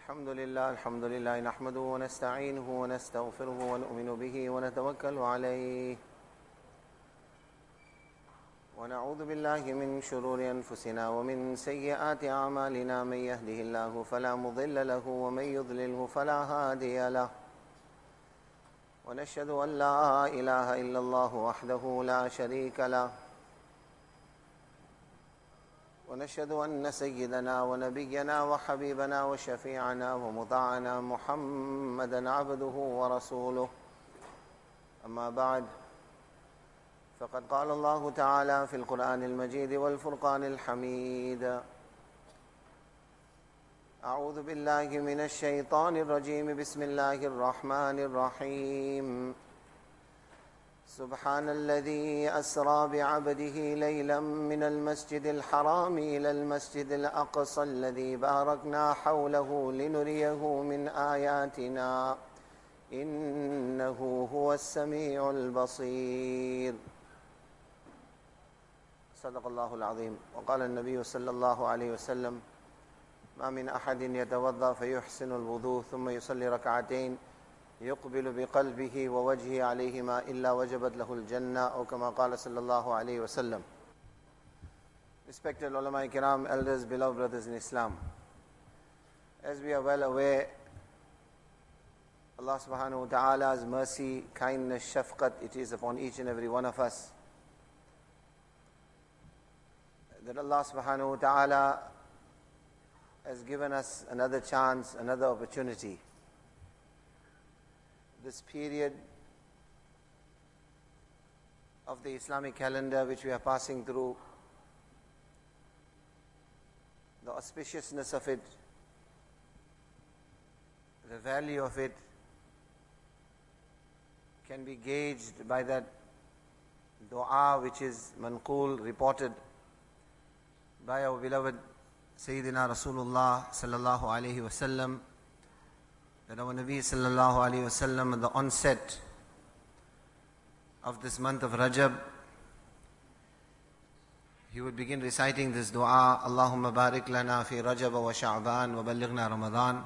الحمد لله نحمده ونستعينه ونستغفره ونؤمن به ونتوكل عليه ونعوذ بالله من شرور أنفسنا ومن سيئات أعمالنا من يهده الله فلا مضل له ومن يضلله فلا هادي له ونشهد أن لا إله إلا الله وحده لا شريك له ونشهد أن سيدنا ونبينا وحبيبنا وشفيعنا ومطاعنا محمدا عبده ورسوله أما بعد فقد قال الله تعالى في القرآن المجيد والفرقان الحميد أعوذ بالله من الشيطان الرجيم بسم الله الرحمن الرحيم سبحان الذي أسرى بعبده ليلا من المسجد الحرام إلى المسجد الأقصى الذي باركنا حوله لنريه من آياتنا إنه هو السميع البصير صدق الله العظيم وقال النبي صلى الله عليه وسلم ما من أحد يتوضأ فيحسن الوضوء ثم يصلي ركعتين يقبل بقلبه ووجهه عليهما إلا وجبت له الجنة أو كما قال صلى الله عليه وسلم. Respected ulama kiram, elders, beloved brothers in Islam, as we are well aware, Allah subhanahu wa ta'ala's mercy, kindness, shafqat, it is upon each and every one of us, that Allah subhanahu wa ta'ala has given us another chance, another opportunity. This period of the Islamic calendar which we are passing through, the auspiciousness of it, the value of it can be gauged by that dua which is manqul, reported by our beloved Sayyidina Rasulullah sallallahu alayhi wasallam, that our Nabi sallallahu alayhi wasallam at the onset of this month of Rajab, he would begin reciting this dua, Allahumma barik lana fi Rajab wa Sha'ban wa ballighna Ramadan.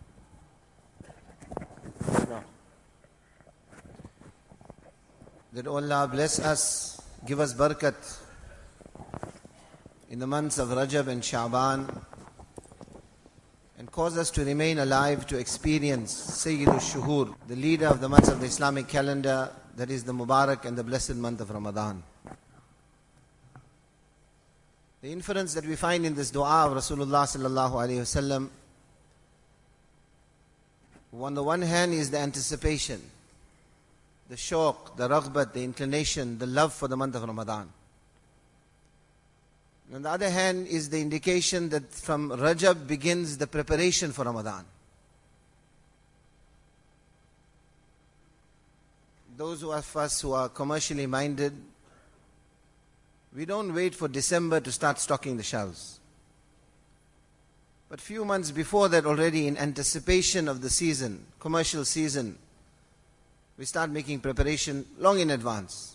That Allah bless us, give us barakat in the months of Rajab and Sha'ban, and cause us to remain alive to experience Sayyidul Shuhur, the leader of the months of the Islamic calendar, that is the Mubarak and the blessed month of Ramadan. The inference that we find in this dua of Rasulullah sallallahu alayhi wasallam, on the one hand is the anticipation, the shauq, the raghbat, the inclination, the love for the month of Ramadan. On the other hand is the indication that from Rajab begins the preparation for Ramadan. Those of us who are commercially minded, we don't wait for December to start stocking the shelves. But few months before that already, in anticipation of the season, commercial season, we start making preparation long in advance.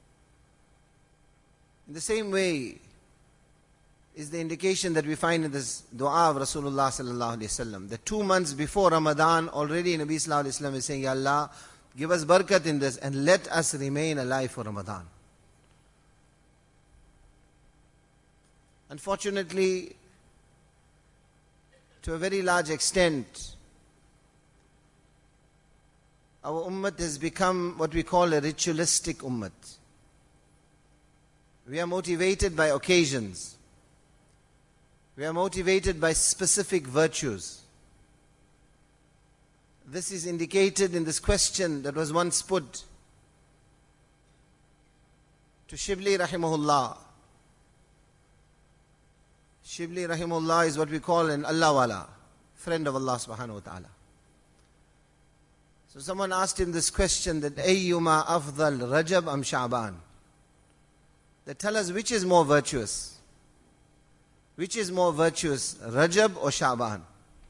In the same way is the indication that we find in this dua of Rasulullah sallallahu alaihi wasallam. The 2 months before Ramadan, already Nabi sallallahu alaihi wasallam is saying, Ya Allah, give us barakat in this and let us remain alive for Ramadan. Unfortunately, to a very large extent, our ummah has become what we call a ritualistic ummah. We are motivated by occasions. We are motivated by specific virtues. This is indicated in this question that was once put to Shibli rahimahullah. Shibli rahimahullah is what we call an Allah wala, friend of Allah subhanahu wa ta'ala. So someone asked him this question, that Ayyuma afdal, Rajab am Sha'ban? That tell us which is more virtuous. Which is more virtuous, Rajab or Sha'ban?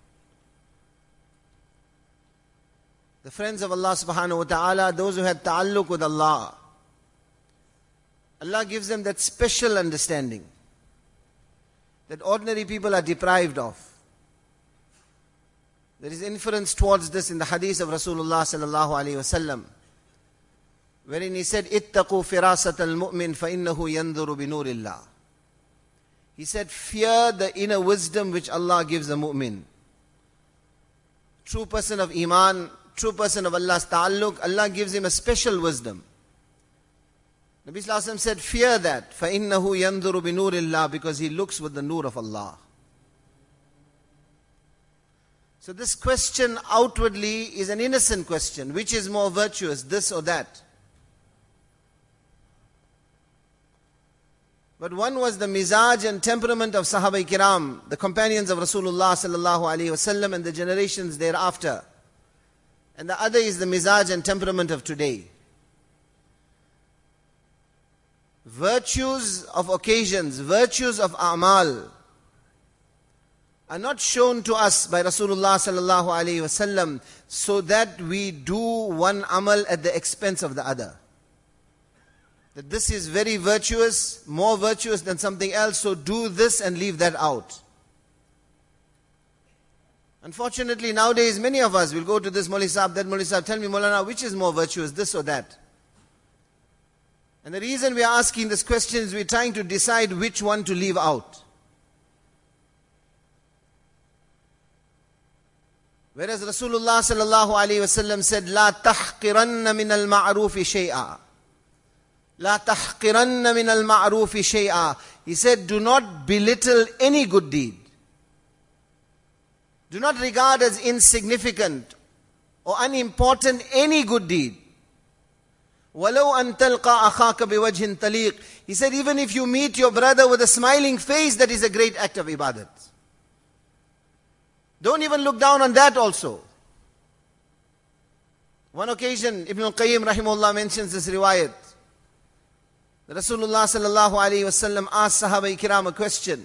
The friends of Allah subhanahu wa ta'ala, those who had ta'alluq with Allah, Allah gives them that special understanding that ordinary people are deprived of. There is inference towards this in the hadith of Rasulullah sallallahu alaihi wasallam, wherein he said, "Ittaqu firasat al-mu'min fa innahu yanzuru bi nurillah." He said, fear the inner wisdom which Allah gives the mu'min. True person of iman, true person of Allah's ta'alluq, Allah gives him a special wisdom. Nabi Sallallahu Alaihi Wasallam said, fear that. فَإِنَّهُ يَنْظُرُ بِنُورِ اللَّهِ, because he looks with the nur of Allah. So this question outwardly is an innocent question. Which is more virtuous, this or that? But one was the mizaj and temperament of Sahaba Kiram, the companions of Rasulullah sallallahu alaihi wasallam and the generations thereafter. And the other is the mizaj and temperament of today. Virtues of occasions, virtues of a'mal are not shown to us by Rasulullah sallallahu alaihi wasallam so that we do one amal at the expense of the other. That this is very virtuous, more virtuous than something else, so do this and leave that out. Unfortunately, nowadays many of us will go to this Maulvi Sahib, that Maulvi Sahib, tell me Maulana, which is more virtuous, this or that? And the reason we are asking this question is we are trying to decide which one to leave out. Whereas Rasulullah sallallahu alaihi wasallam said, "La tahqiranna min al-ma'rufi shay'a." La tahqiranna min al-ma'rufi shay'a. He said, do not belittle any good deed. Do not regard as insignificant or unimportant any good deed. وَلَوْ أَن تَلْقَى أَخَاكَ بِوَجْهٍ طَلِيقٍ. He said, even if you meet your brother with a smiling face, that is a great act of ibadat. Don't even look down on that also. One occasion, Ibn al-Qayyim rahimahullah mentions this riwayat. Rasulullah sallallahu alaihi wasallam asked Sahaba Kiram a question.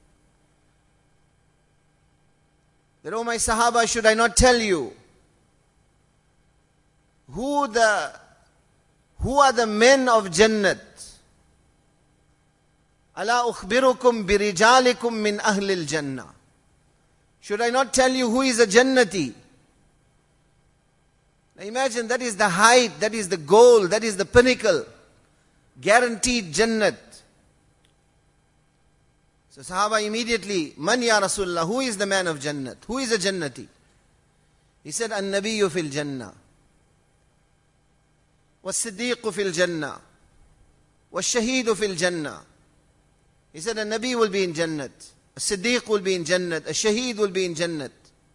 That, oh my Sahaba, should I not tell you who are the men of Jannat? Ala ukhbirukum birijalikum min ahlil Jannah. Should I not tell you who is a Jannati? Now imagine, that is the height, that is the goal, that is the pinnacle. Guaranteed Jannat. So Sahaba immediately, Man ya Rasulullah, who is the man of Jannat? Who is a Jannati? He said, An-Nabiyyu fil Jannah. Was-Siddiqu fil Jannah. Was-Shaheedu fil Jannah. He said, a Nabi will be in Jannat. A Siddiq will be in Jannat. A Shaheed will be in Jannat.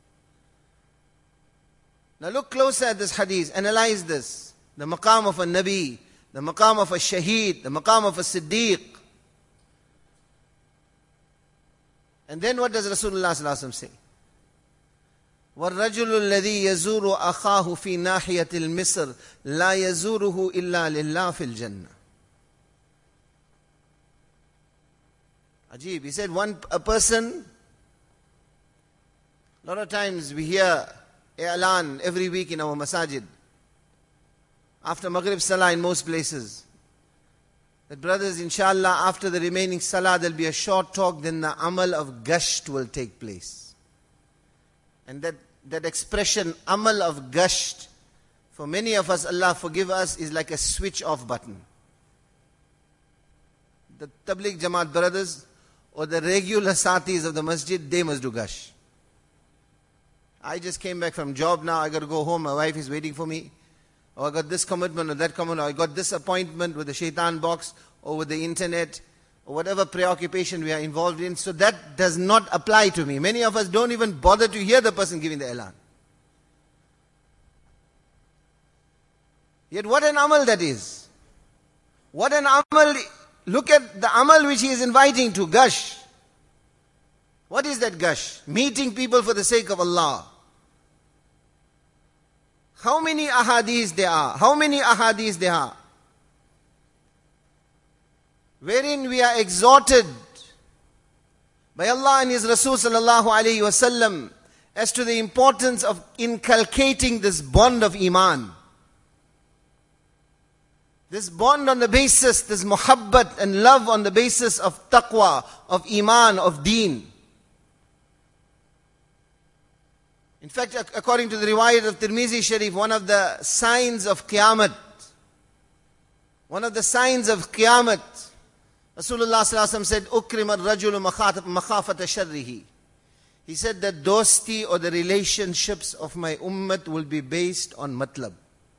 Now look closer at this hadith. Analyze this. The maqam of a Nabi, the maqam of a Shaheed, the maqam of a Siddiq. And then what does Rasulullah sallallahu alaihi wasallam say? وَالرَّجُلُ الَّذِي يَزُورُ أَخَاهُ فِي نَاحِيَةِ الْمِصْرِ لَا يَزُورُهُ إِلَّا لِلَّهِ فِي الْجَنَّةِ. Ajib, he said a person, a lot of times we hear i'lan every week in our masajid. After Maghrib Salah in most places. That brothers, inshallah, after the remaining Salah there will be a short talk, then the amal of gasht will take place. And that expression, amal of gasht, for many of us, Allah forgive us, is like a switch off button. The Tabligh Jamaat brothers or the regular satis of the masjid, they must do gash. I just came back from job now, I got to go home, my wife is waiting for me. Or I got this commitment or that commitment, or I got this appointment with the shaitan box or with the internet or whatever preoccupation we are involved in. So that does not apply to me. Many of us don't even bother to hear the person giving the elan. Yet what an amal that is. What an amal. Look at the amal which he is inviting to, gush. What is that gush? Meeting people for the sake of Allah. How many ahadith there are? How many ahadith there are? Wherein we are exhorted by Allah and His Rasul sallallahu alayhi wasallam as to the importance of inculcating this bond of iman. This bond on the basis, this muhabbat and love on the basis of taqwa, of iman, of deen. In fact, according to the riwayat of Tirmizi Sharif, one of the signs of Qiyamah, Rasulullah sallallahu alaihi wasallam said, "Ukrim ar-rajulu makhafata sharrihi." He said that dosti, or the relationships of my ummah, will be based on matlab.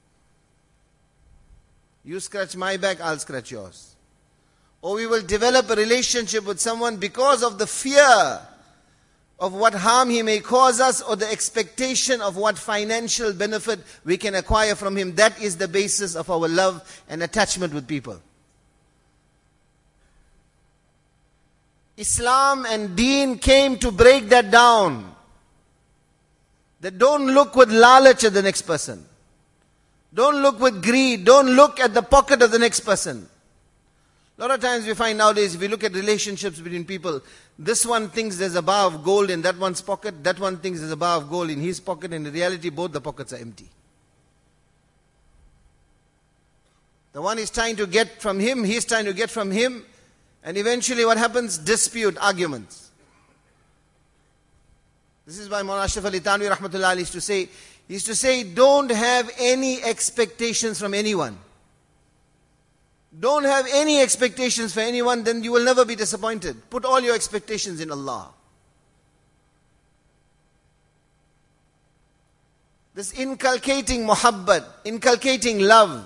You scratch my back, I'll scratch yours. Or we will develop a relationship with someone because of the fear of what harm he may cause us, or the expectation of what financial benefit we can acquire from him. That is the basis of our love and attachment with people. Islam and Deen came to break that down. That don't look with lalach at the next person. Don't look with greed. Don't look at the pocket of the next person. A lot of times we find nowadays, if we look at relationships between people, this one thinks there's a bar of gold in that one's pocket, that one thinks there's a bar of gold in his pocket, and in reality both the pockets are empty. The one is trying to get from him, he's trying to get from him, and eventually what happens? Dispute, arguments. This is why Maulana Ashraf Ali Thanwi rahmatullah used to say, don't have any expectations from anyone. Don't have any expectations for anyone, then you will never be disappointed. Put all your expectations in Allah. This inculcating muhabbat, inculcating love,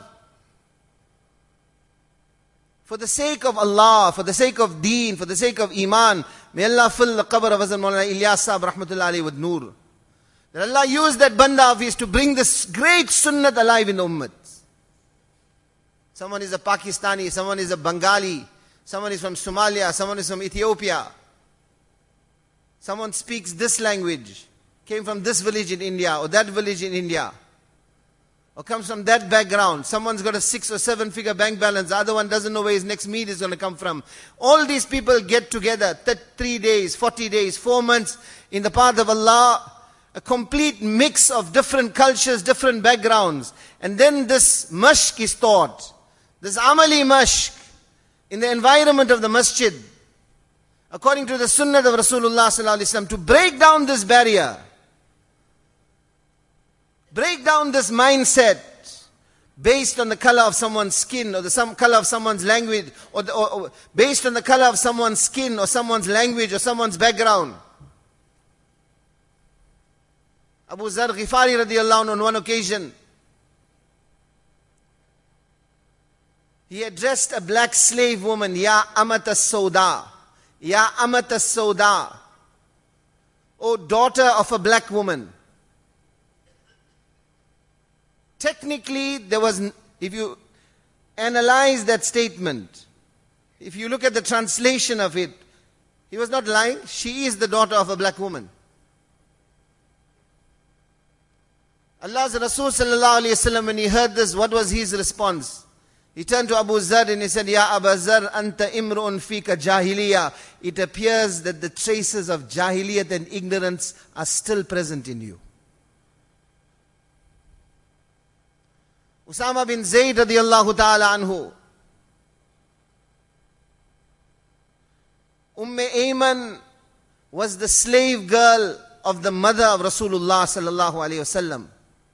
for the sake of Allah, for the sake of Deen, for the sake of Iman. May Allah fill the qabr of Hazrat Maulana Ilyas Sahib rahmatullahi alayhi with noor. That Allah used that banda of his to bring this great sunnat alive in the ummah. Someone is a Pakistani, someone is a Bengali, someone is from Somalia, someone is from Ethiopia. Someone speaks this language, came from this village in India or that village in India, or comes from that background. Someone's got a 6 or 7 figure bank balance, the other one doesn't know where his next meal is going to come from. All these people get together, 3 days, 40 days, 4 months in the path of Allah, a complete mix of different cultures, different backgrounds. And then this mashq is taught. This amali mashq in the environment of the masjid, according to the sunnah of Rasulullah sallallahu alaihi wasallam, to break down this barrier, break down this mindset based on the color of someone's skin, or the color of someone's language, or based on the color of someone's skin or someone's language or someone's background. Abu Zar Ghifari radiallahu anhu on one occasion, he addressed a black slave woman, Ya Amat as-Sauda, Ya Amat as-Sauda, O daughter of a black woman. Technically, there was, if you analyze that statement, if you look at the translation of it, he was not lying. She is the daughter of a black woman. Allah's Rasul sallallahu alayhi wasallam, when he heard this, what was his response? He turned to Abu Zar and he said, Ya Abu Zar, anta imru'un fika jahiliya. It appears that the traces of jahiliyat and ignorance are still present in you. Usama bin Zayd radiyallahu ta'ala anhu, Ayman was the slave girl of the mother of Rasulullah sallallahu alayhi wasallam.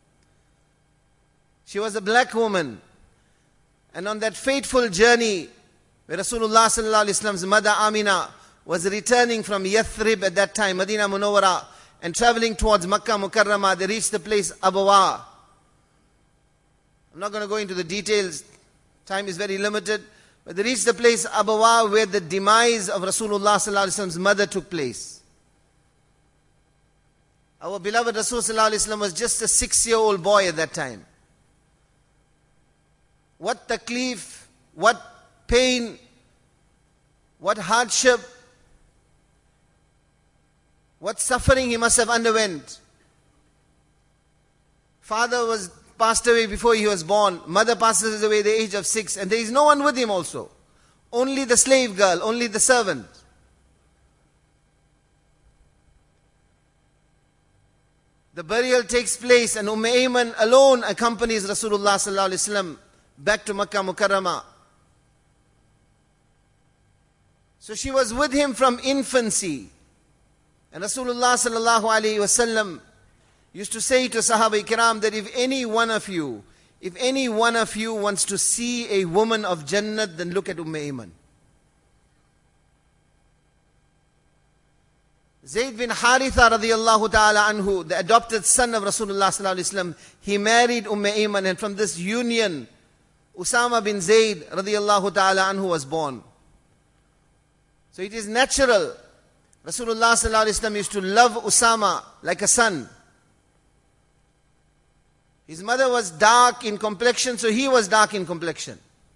She was a black woman. And on that fateful journey, where Rasulullah sallallahu alayhi wasallam's mother Amina was returning from Yathrib at that time, Medina Munawwara, and traveling towards Makkah Mukarramah, they reached the place Abawa. I'm not going to go into the details, time is very limited, but they reached the place Abawa where the demise of Rasulullah sallallahu alayhi wasallam's mother took place. Our beloved Rasul sallallahu alayhi wasallam was just a 6-year-old boy at that time. What taklif, what pain, what hardship, what suffering he must have underwent. Father was passed away before he was born. Mother passes away at the age of 6, and there is no one with him also. Only the slave girl, only the servant. The burial takes place, and Ayman alone accompanies Rasulullah sallallahu alaihi wasallam back to Makkah Mukarramah. So she was with him from infancy. And Rasulullah sallallahu alaihi wasallam, used to say to Sahaba Ikram that if any one of you wants to see a woman of Jannat, then look at Ayman. Zayd bin Haritha radiyallahu ta'ala anhu, the adopted son of Rasulullah sallallahu alaihi wasallam, he married Ayman, and from this union, Usama bin Zayd radiyallahu ta'ala anhu was born. So it is natural. Rasulullah sallallahu alaihi wasallam used to love Usama like a son. His mother was dark in complexion, so he was dark in complexion.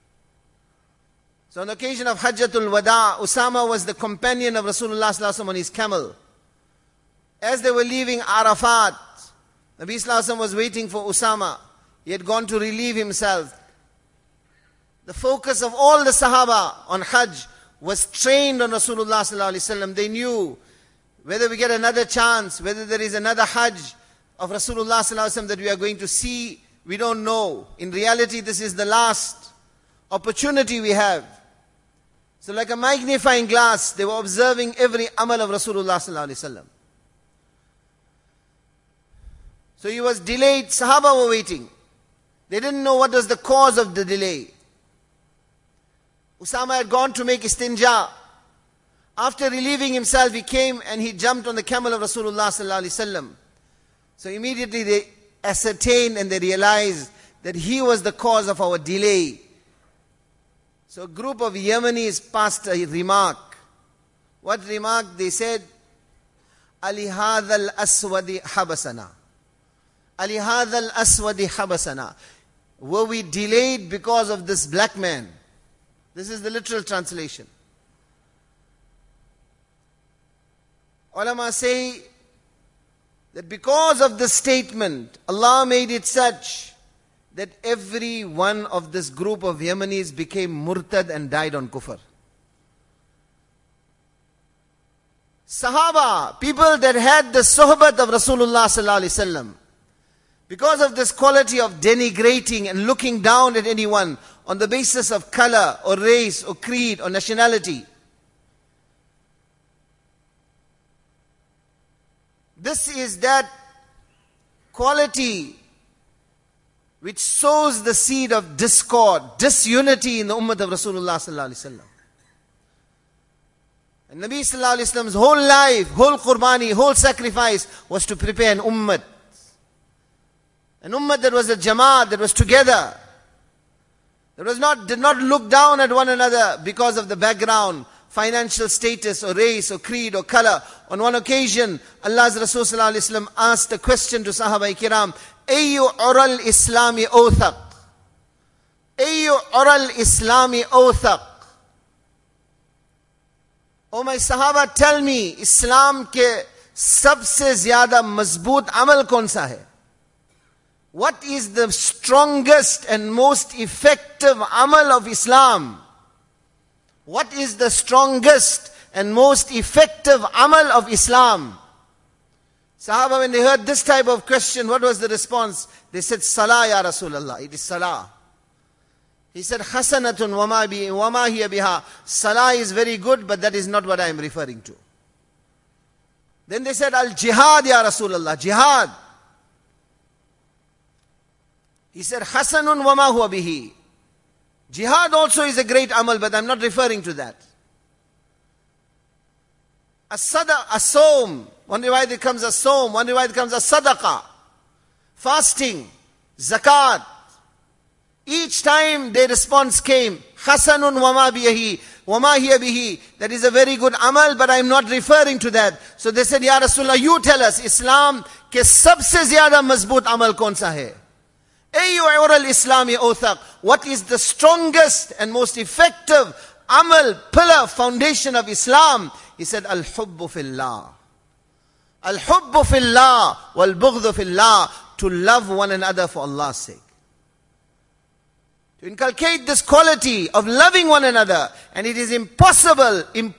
So on the occasion of Hajjatul Wada, Usama was the companion of Rasulullah sallallahu alaihi wasallam on his camel. As they were leaving Arafat, Nabi sallallahu alaihi wasallam was waiting for Usama. He had gone to relieve himself. The focus of all the Sahaba on Hajj was trained on Rasulullah sallallahu alaihi wasallam. They knew whether we get another chance, whether there is another Hajj of Rasulullah sallallahu alaihi wasallam that we are going to see, we don't know. In reality, this is the last opportunity we have. So like a magnifying glass, they were observing every amal of Rasulullah sallallahu alaihi wasallam. So he was delayed, Sahaba were waiting. They didn't know what was the cause of the delay. Usama had gone to make istinja. After relieving himself, he came and he jumped on the camel of Rasulullah sallallahu alaihi wasallam. So immediately they ascertained and they realized that he was the cause of our delay. So a group of Yemenis passed a remark. What remark? They said, Ali hadha al-aswadi habasana. Ali hadha al-aswadi habasana. Were we delayed because of this black man? This is the literal translation. Ulama say that because of the statement, Allah made it such that every one of this group of Yemenis became murtad and died on kufr. Sahaba, people that had the sohbat of Rasulullah sallallahu alaihi wasallam, because of this quality of denigrating and looking down at anyone on the basis of color or race or creed or nationality, this is that quality which sows the seed of discord, disunity in the ummah of Rasulullah sallallahu alaihi wasallam. And Nabi sallallahu alaihi wasallam's whole life, whole qurbani, whole sacrifice was to prepare an ummah. An ummah that was a jamaat, that was together. That did not look down at one another because of the background, financial status or race or creed or color. On one occasion, Allah's Rasul sallallahu alaihi wasallam asked a question to Sahaba Kiram, Ayyu ural islami awthaq? Ayyu ural islami awthaq? Oh my Sahaba, tell me, Islam ke sabse zyada mazboot amal kaun sa hai? What is the strongest and most effective amal of Islam? What is the strongest and most effective amal of Islam? Sahaba, when they heard this type of question, what was the response? They said, Salah ya Rasulallah. It is Salah. He said, Hasanatun wama hiya biha. Salah is very good, but that is not what I am referring to. Then they said, Al-Jihad ya Rasulallah. Jihad. He said, Hasanun wama huwa bihi. Jihad also is a great amal, but I'm not referring to that. As-Sawm. One riwayat it comes as Sawm, one riwayat it comes as Sadaqah. Fasting, Zakat. Each time their response came, Hasanun wama bihi, wama hiya bihi. That is a very good amal, but I'm not referring to that. So they said, Ya Rasulullah, you tell us, Islam ke sabse zyada mazboot amal kaun sa hai? What is the strongest and most effective amal, pillar, foundation of Islam? He said, Al-Hubbu fillah. Al-Hubbu fillah wal-Bughdhu fillah. To love one another for Allah's sake. To inculcate this quality of loving one another. And it is impossible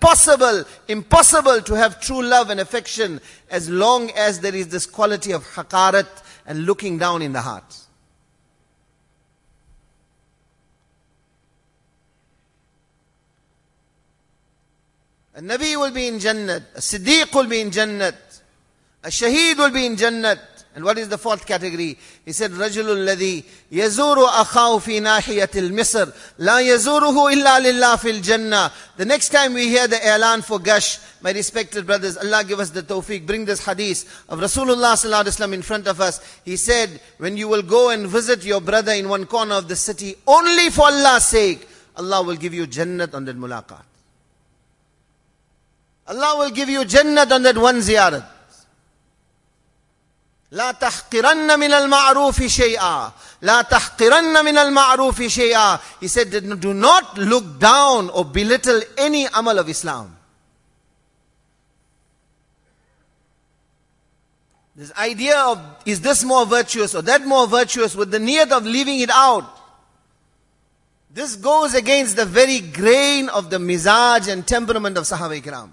to have true love and affection as long as there is this quality of haqarat and looking down in the heart. A Nabi will be in Jannat, a Siddiq will be in Jannat, a Shaheed will be in Jannat, And what is the fourth category? He said, رَجُلُ الَّذِي يَزُورُ أَخَاهُ فِي نَاحِيَةِ الْمِصْرِ لَا يَزُورُهُ إِلَّا لِلَّهِ فِي الْجَنَّةِ. The next time we hear the I'lan for Gush, my respected brothers, Allah give us the tawfiq, bring this hadith of Rasulullah sallallahu alaihi wasallam in front of us. He said, when you will go and visit your brother in one corner of the city, only for Allah's sake, Allah will give you Jannat on that mulaqat. Allah will give you Jannat on that one ziyarat. لا تحقرن من المعروف شيئا لا تحقرن من المعروف شيئا. He said, do not look down or belittle any amal of Islam. This idea of, is this more virtuous or that more virtuous, with the niyat of leaving it out, this goes against the very grain of the mizaj and temperament of Sahaba Ikram.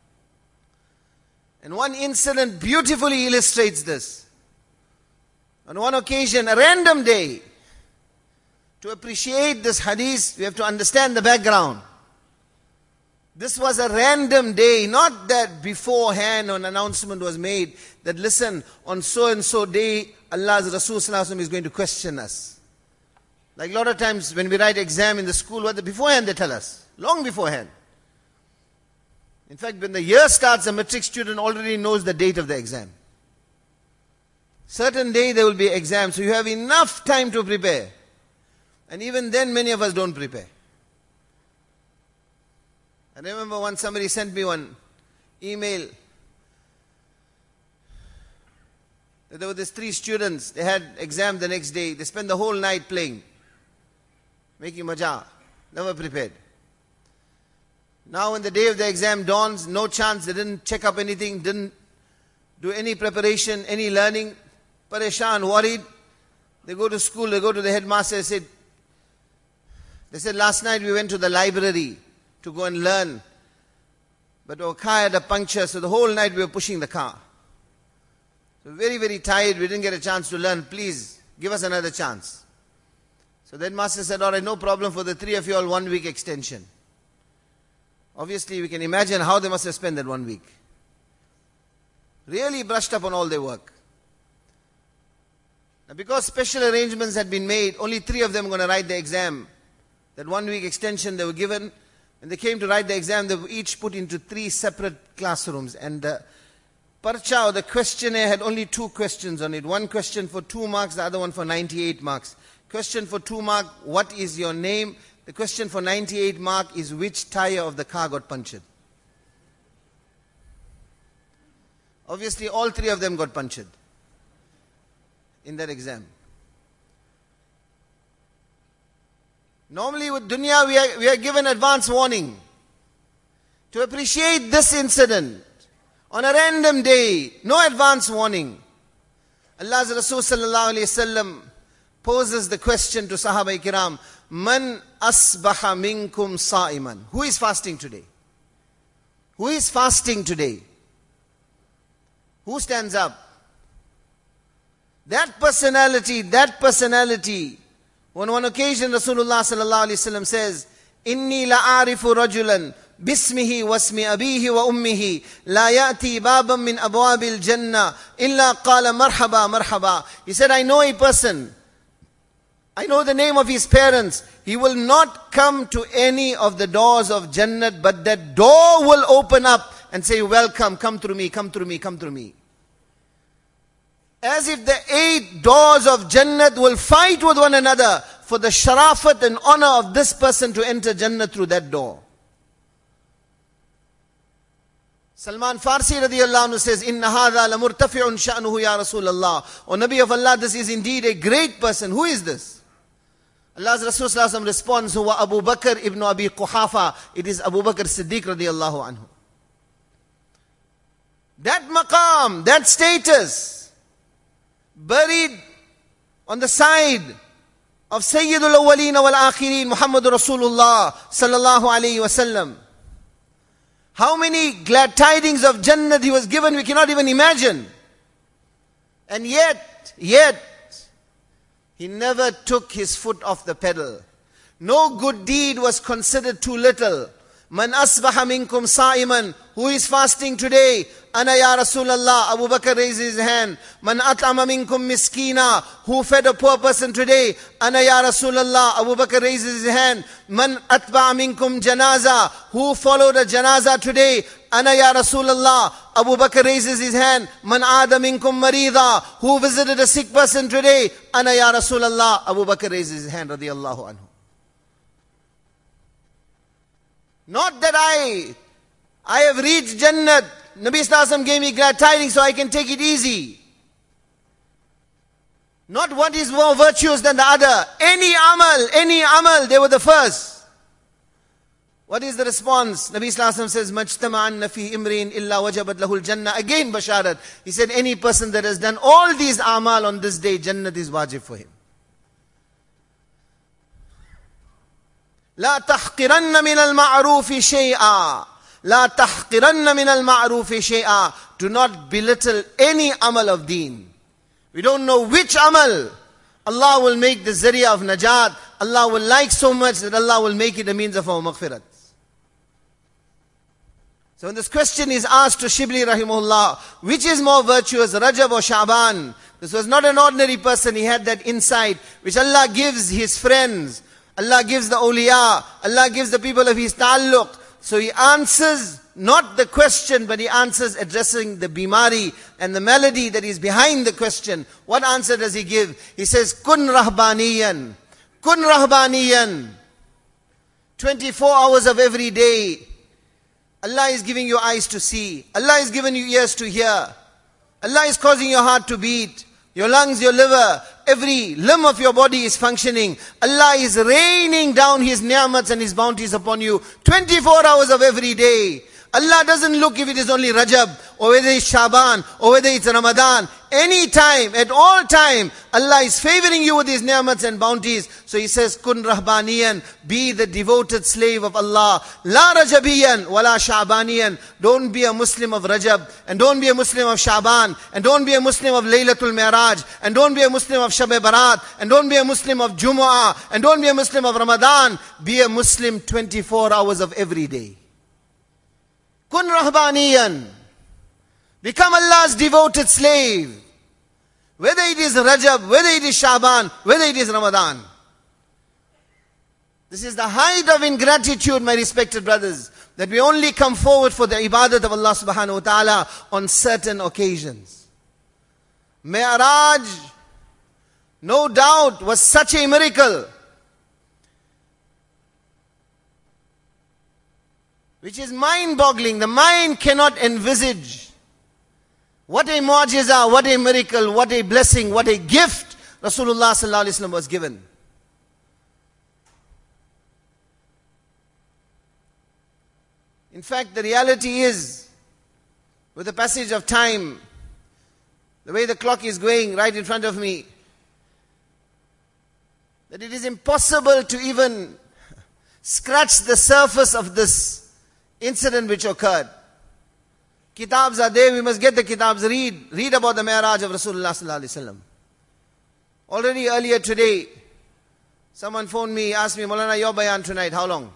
And one incident beautifully illustrates this. On one occasion, a random day, to appreciate this hadith, we have to understand the background. This was a random day, not that beforehand an announcement was made that, listen, on so and so day, Allah's Rasul sallallahu alaihi wasallam is going to question us. Like a lot of times when we write exam in the school, beforehand they tell us, long beforehand. In fact, when the year starts, a matric student already knows the date of the exam. Certain day there will be exam, so you have enough time to prepare. And even then many of us don't prepare. I remember once somebody sent me one email. There were these 3 students, they had exam the next day. They spent the whole night playing, making maja, never prepared. Now when the day of the exam dawns, no chance, they didn't check up anything, didn't do any preparation, any learning. Pareshan, worried. They go to school, they go to the headmaster, they said, last night we went to the library to go and learn. But our car had a puncture, so the whole night we were pushing the car. So very, very tired, we didn't get a chance to learn. Please, give us another chance. So the headmaster said, all right, no problem, for the 3 of you all, 1 week extension. Obviously, we can imagine how they must have spent that 1 week. Really brushed up on all their work. Now, because special arrangements had been made, only 3 of them were going to write the exam. That 1 week extension they were given. When they came to write the exam, they were each put into 3 separate classrooms. And the parcha, or the questionnaire, had only 2 questions on it. One question for 2 marks, the other one for 98 marks. Question for 2 marks, what is your name? The question for 98 mark is, which tire of the car got punctured? Obviously, all 3 of them got punctured in that exam. Normally with dunya, we are given advance warning. To appreciate this incident, on a random day, no advance warning, Allah's Rasul sallallahu alayhi wasallam poses the question to Sahaba Ikram, Man asbaha minkum sa'iman. Who is fasting today? Who is fasting today? Who stands up? That personality, on one occasion Rasulullah sallallahu alaihi wasallam says, Inni la'arifu rajulan bismihi wasmi abihi wa ummihi la ya'ti baban min abwabil jannah illa qala marhaba marhaba. He said, I know a person, I know the name of his parents. He will not come to any of the doors of Jannat, but that door will open up and say, welcome, come through me, come through me, come through me. As if the 8 doors of Jannat will fight with one another for the sharafat and honor of this person to enter Jannat through that door. Salman Farsi radiyallahu anhu says, Inna hadha la murtafi'un sha'nuhu ya Rasulallah. O Nabi of Allah, this is indeed a great person. Who is this? Allah's Rasul sallallahu alaihi wasallam responds, Huwa Abu Bakr ibn Abi Quhafa. It is Abu Bakr Siddiq radiyallahu anhu. That maqam, that status, buried on the side of Sayyidul Awwaleen wal Akhirin, Muhammadur Rasulullah sallallahu alayhi wasallam. How many glad tidings of Jannat he was given, we cannot even imagine. And yet, he never took his foot off the pedal. No good deed was considered too little. Man asbaha minkum sa'iman. Who is fasting today? Ana ya Rasulallah. Abu Bakr raises his hand. Man at'ama minkum miskina. Who fed a poor person today? Ana ya Rasulallah. Abu Bakr raises his hand. Man atba'a minkum janaza. Who followed a janaza today? Ana ya Rasulallah. Abu Bakr raises his hand. Man aada minkum marida. Who visited a sick person today? Ana ya Rasulallah. Abu Bakr raises his hand. Radiyallahu anhu. Not that I have reached Jannat. Nabi Sallallahu Alaihi Wasallam gave me glad tidings so I can take it easy. Not what is more virtuous than the other. Any amal, they were the first. What is the response? Nabi Sallallahu Alaihi Wasallam says, Majtama'anna fi imrin illa wajabat lahul jannah. Again basharat. He said, any person that has done all these amal on this day, Jannat is wajib for him. La tahqiranna min al-ma'rufi shay'a. La tahqiranna min al-ma'rufi shay'a. Do not belittle any amal of deen. We don't know which amal Allah will make the zariya of najat. Allah will like so much that Allah will make it a means of our maghfirat. So when this question is asked to Shibli rahimahullah, which is more virtuous, Rajab or Sha'ban? This was not an ordinary person. He had that insight which Allah gives his friends. Allah gives the awliya. Allah gives the people of his ta'alluq. So he answers not the question, but he answers addressing the bimari and the malady that is behind the question. What answer does he give? He says, Kun rahbaniyan. Kun rahbaniyan. 24 hours of every day. Allah is giving you eyes to see. Allah is giving you ears to hear. Allah is causing your heart to beat. Your lungs, your liver, every limb of your body is functioning. Allah is raining down His ni'mats and His bounties upon you 24 hours of every day. Allah doesn't look if it is only Rajab, or whether it's Shaban, or whether it's Ramadan. Any time, at all time, Allah is favoring you with His ni'mats and bounties. So He says, Kun rahbaniyan, be the devoted slave of Allah. La Rajabiyan, wala Sha'baniyan. Don't be a Muslim of Rajab, and don't be a Muslim of Shaban, and don't be a Muslim of Laylatul Mi'raj, and don't be a Muslim of Shab Barat, and don't be a Muslim of Jumu'ah, and don't be a Muslim of Ramadan. Be a Muslim 24 hours of every day. Kun rahbaniyan. Become Allah's devoted slave. Whether it is Rajab, whether it is Shaban, whether it is Ramadan. This is the height of ingratitude, my respected brothers, that we only come forward for the ibadat of Allah subhanahu wa ta'ala on certain occasions. Mi'raj, no doubt, was such a miracle, which is mind-boggling. The mind cannot envisage. What a mu'jiza, what a miracle, what a blessing, what a gift Rasulullah sallallahu alaihi wasallam was given. In fact, the reality is, with the passage of time, the way the clock is going right in front of me, that it is impossible to even scratch the surface of this incident which occurred. Kitabs are there, we must get the kitabs, read about the Mi'raj of Rasulullah sallallahu alaihi wasallam. Already earlier today, someone phoned me, asked me, Maulana, your bayan tonight, how long?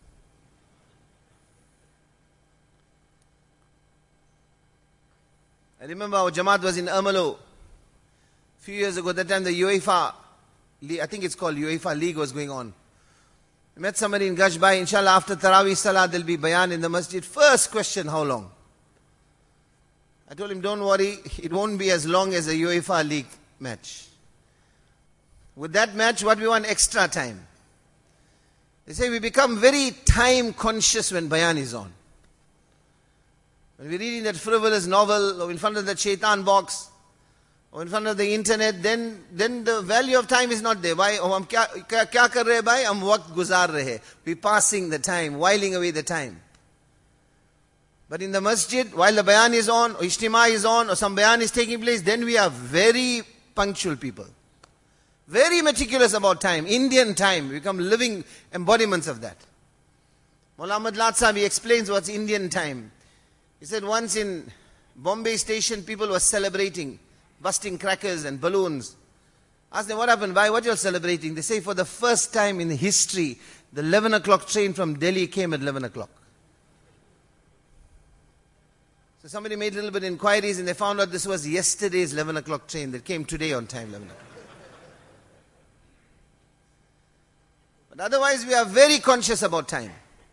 I remember our Jamaat was in Ermelo. A few years ago, that time the UEFA, I think it's called UEFA League, was going on. I met somebody in Gashbai, inshallah after Taraweeh Salah, there'll be bayan in the masjid. First question, how long? I told him, don't worry, it won't be as long as a UEFA League match. With that match, what we want? Extra time. They say we become very time conscious when bayan is on. When we're reading that frivolous novel, or in front of the shaitan box, or in front of the internet, then the value of time is not there. Why? Oh, hum kya kar rahe bhai? Hum waqt guzar rahe. We're passing the time, whiling away the time. But in the masjid, while the bayan is on, or ijtima is on, or some bayan is taking place, then we are very punctual people. Very meticulous about time. Indian time. We become living embodiments of that. Mullah Ahmad Lat Sahib, he explains what's Indian time. He said once in Bombay station, people were celebrating, busting crackers and balloons. Asked them, what happened? Why? What you're celebrating? They say, for the first time in history, the 11 o'clock train from Delhi came at 11 o'clock. So So somebody made a little bit of inquiries and they found out this was yesterday's 11 o'clock train that came today on time, 11 o'clock. But otherwise we are very conscious about time.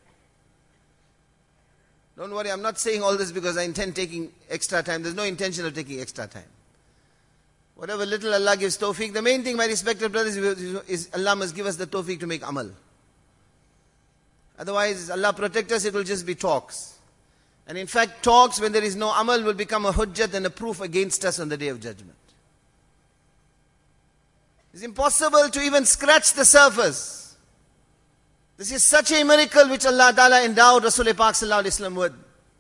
Don't worry, I'm not saying all this because I intend taking extra time. There's no intention of taking extra time. Whatever little Allah gives tawfiq, the main thing, my respected brothers, is Allah must give us the tawfiq to make amal. Otherwise, Allah protect us, it will just be talks. And in fact, talks when there is no amal will become a hujjat and a proof against us on the day of judgment. It's impossible to even scratch the surface. This is such a miracle which Allah Ta'ala endowed Rasulullah Pak Sallallahu Alaihi Wasallam with.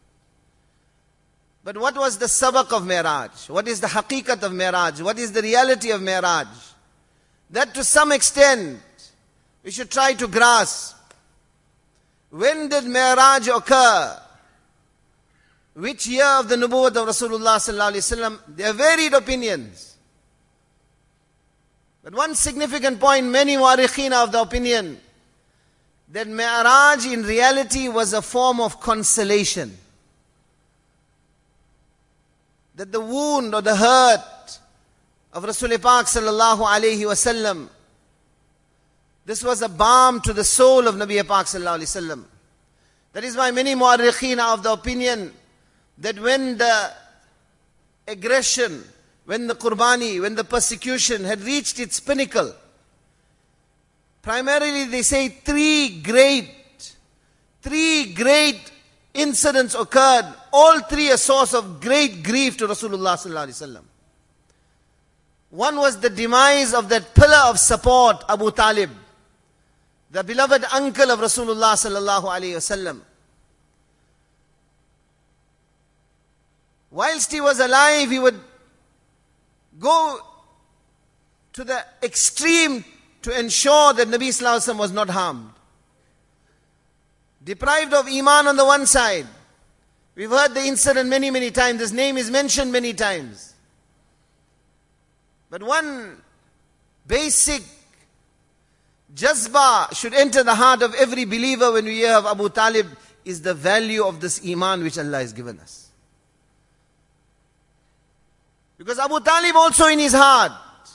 But what was the sabak of Mi'raj? What is the haqiqat of Mi'raj? What is the reality of Mi'raj? That to some extent, we should try to grasp. When did Mi'raj occur? Which year of the nubuwwat of Rasulullah Sallallahu Alaihi Wasallam? There are varied opinions. But one significant point, many mu'arrikheen are of the opinion that Mi'raj in reality was a form of consolation. That the wound or the hurt of Rasulullah Pak Sallallahu Alaihi Wasallam, this was a balm to the soul of Nabi Pak Sallallahu Alaihi Wasallam. That is why many mu'arrikheen are of the opinion that when the aggression, when the qurbani, when the persecution had reached its pinnacle, primarily they say three great incidents occurred, all three a source of great grief to Rasulullah Sallallahu Alaihi Wasallam. One was the demise of that pillar of support, Abu Talib, the beloved uncle of Rasulullah Sallallahu Alaihi Wasallam. Whilst he was alive, he would go to the extreme to ensure that Nabi Sallallahu Alaihi Wasallam was not harmed. Deprived of Iman on the one side. We've heard the incident many, many times. This name is mentioned many times. But one basic jazba should enter the heart of every believer when we hear of Abu Talib is the value of this Iman which Allah has given us. Because Abu Talib also in his heart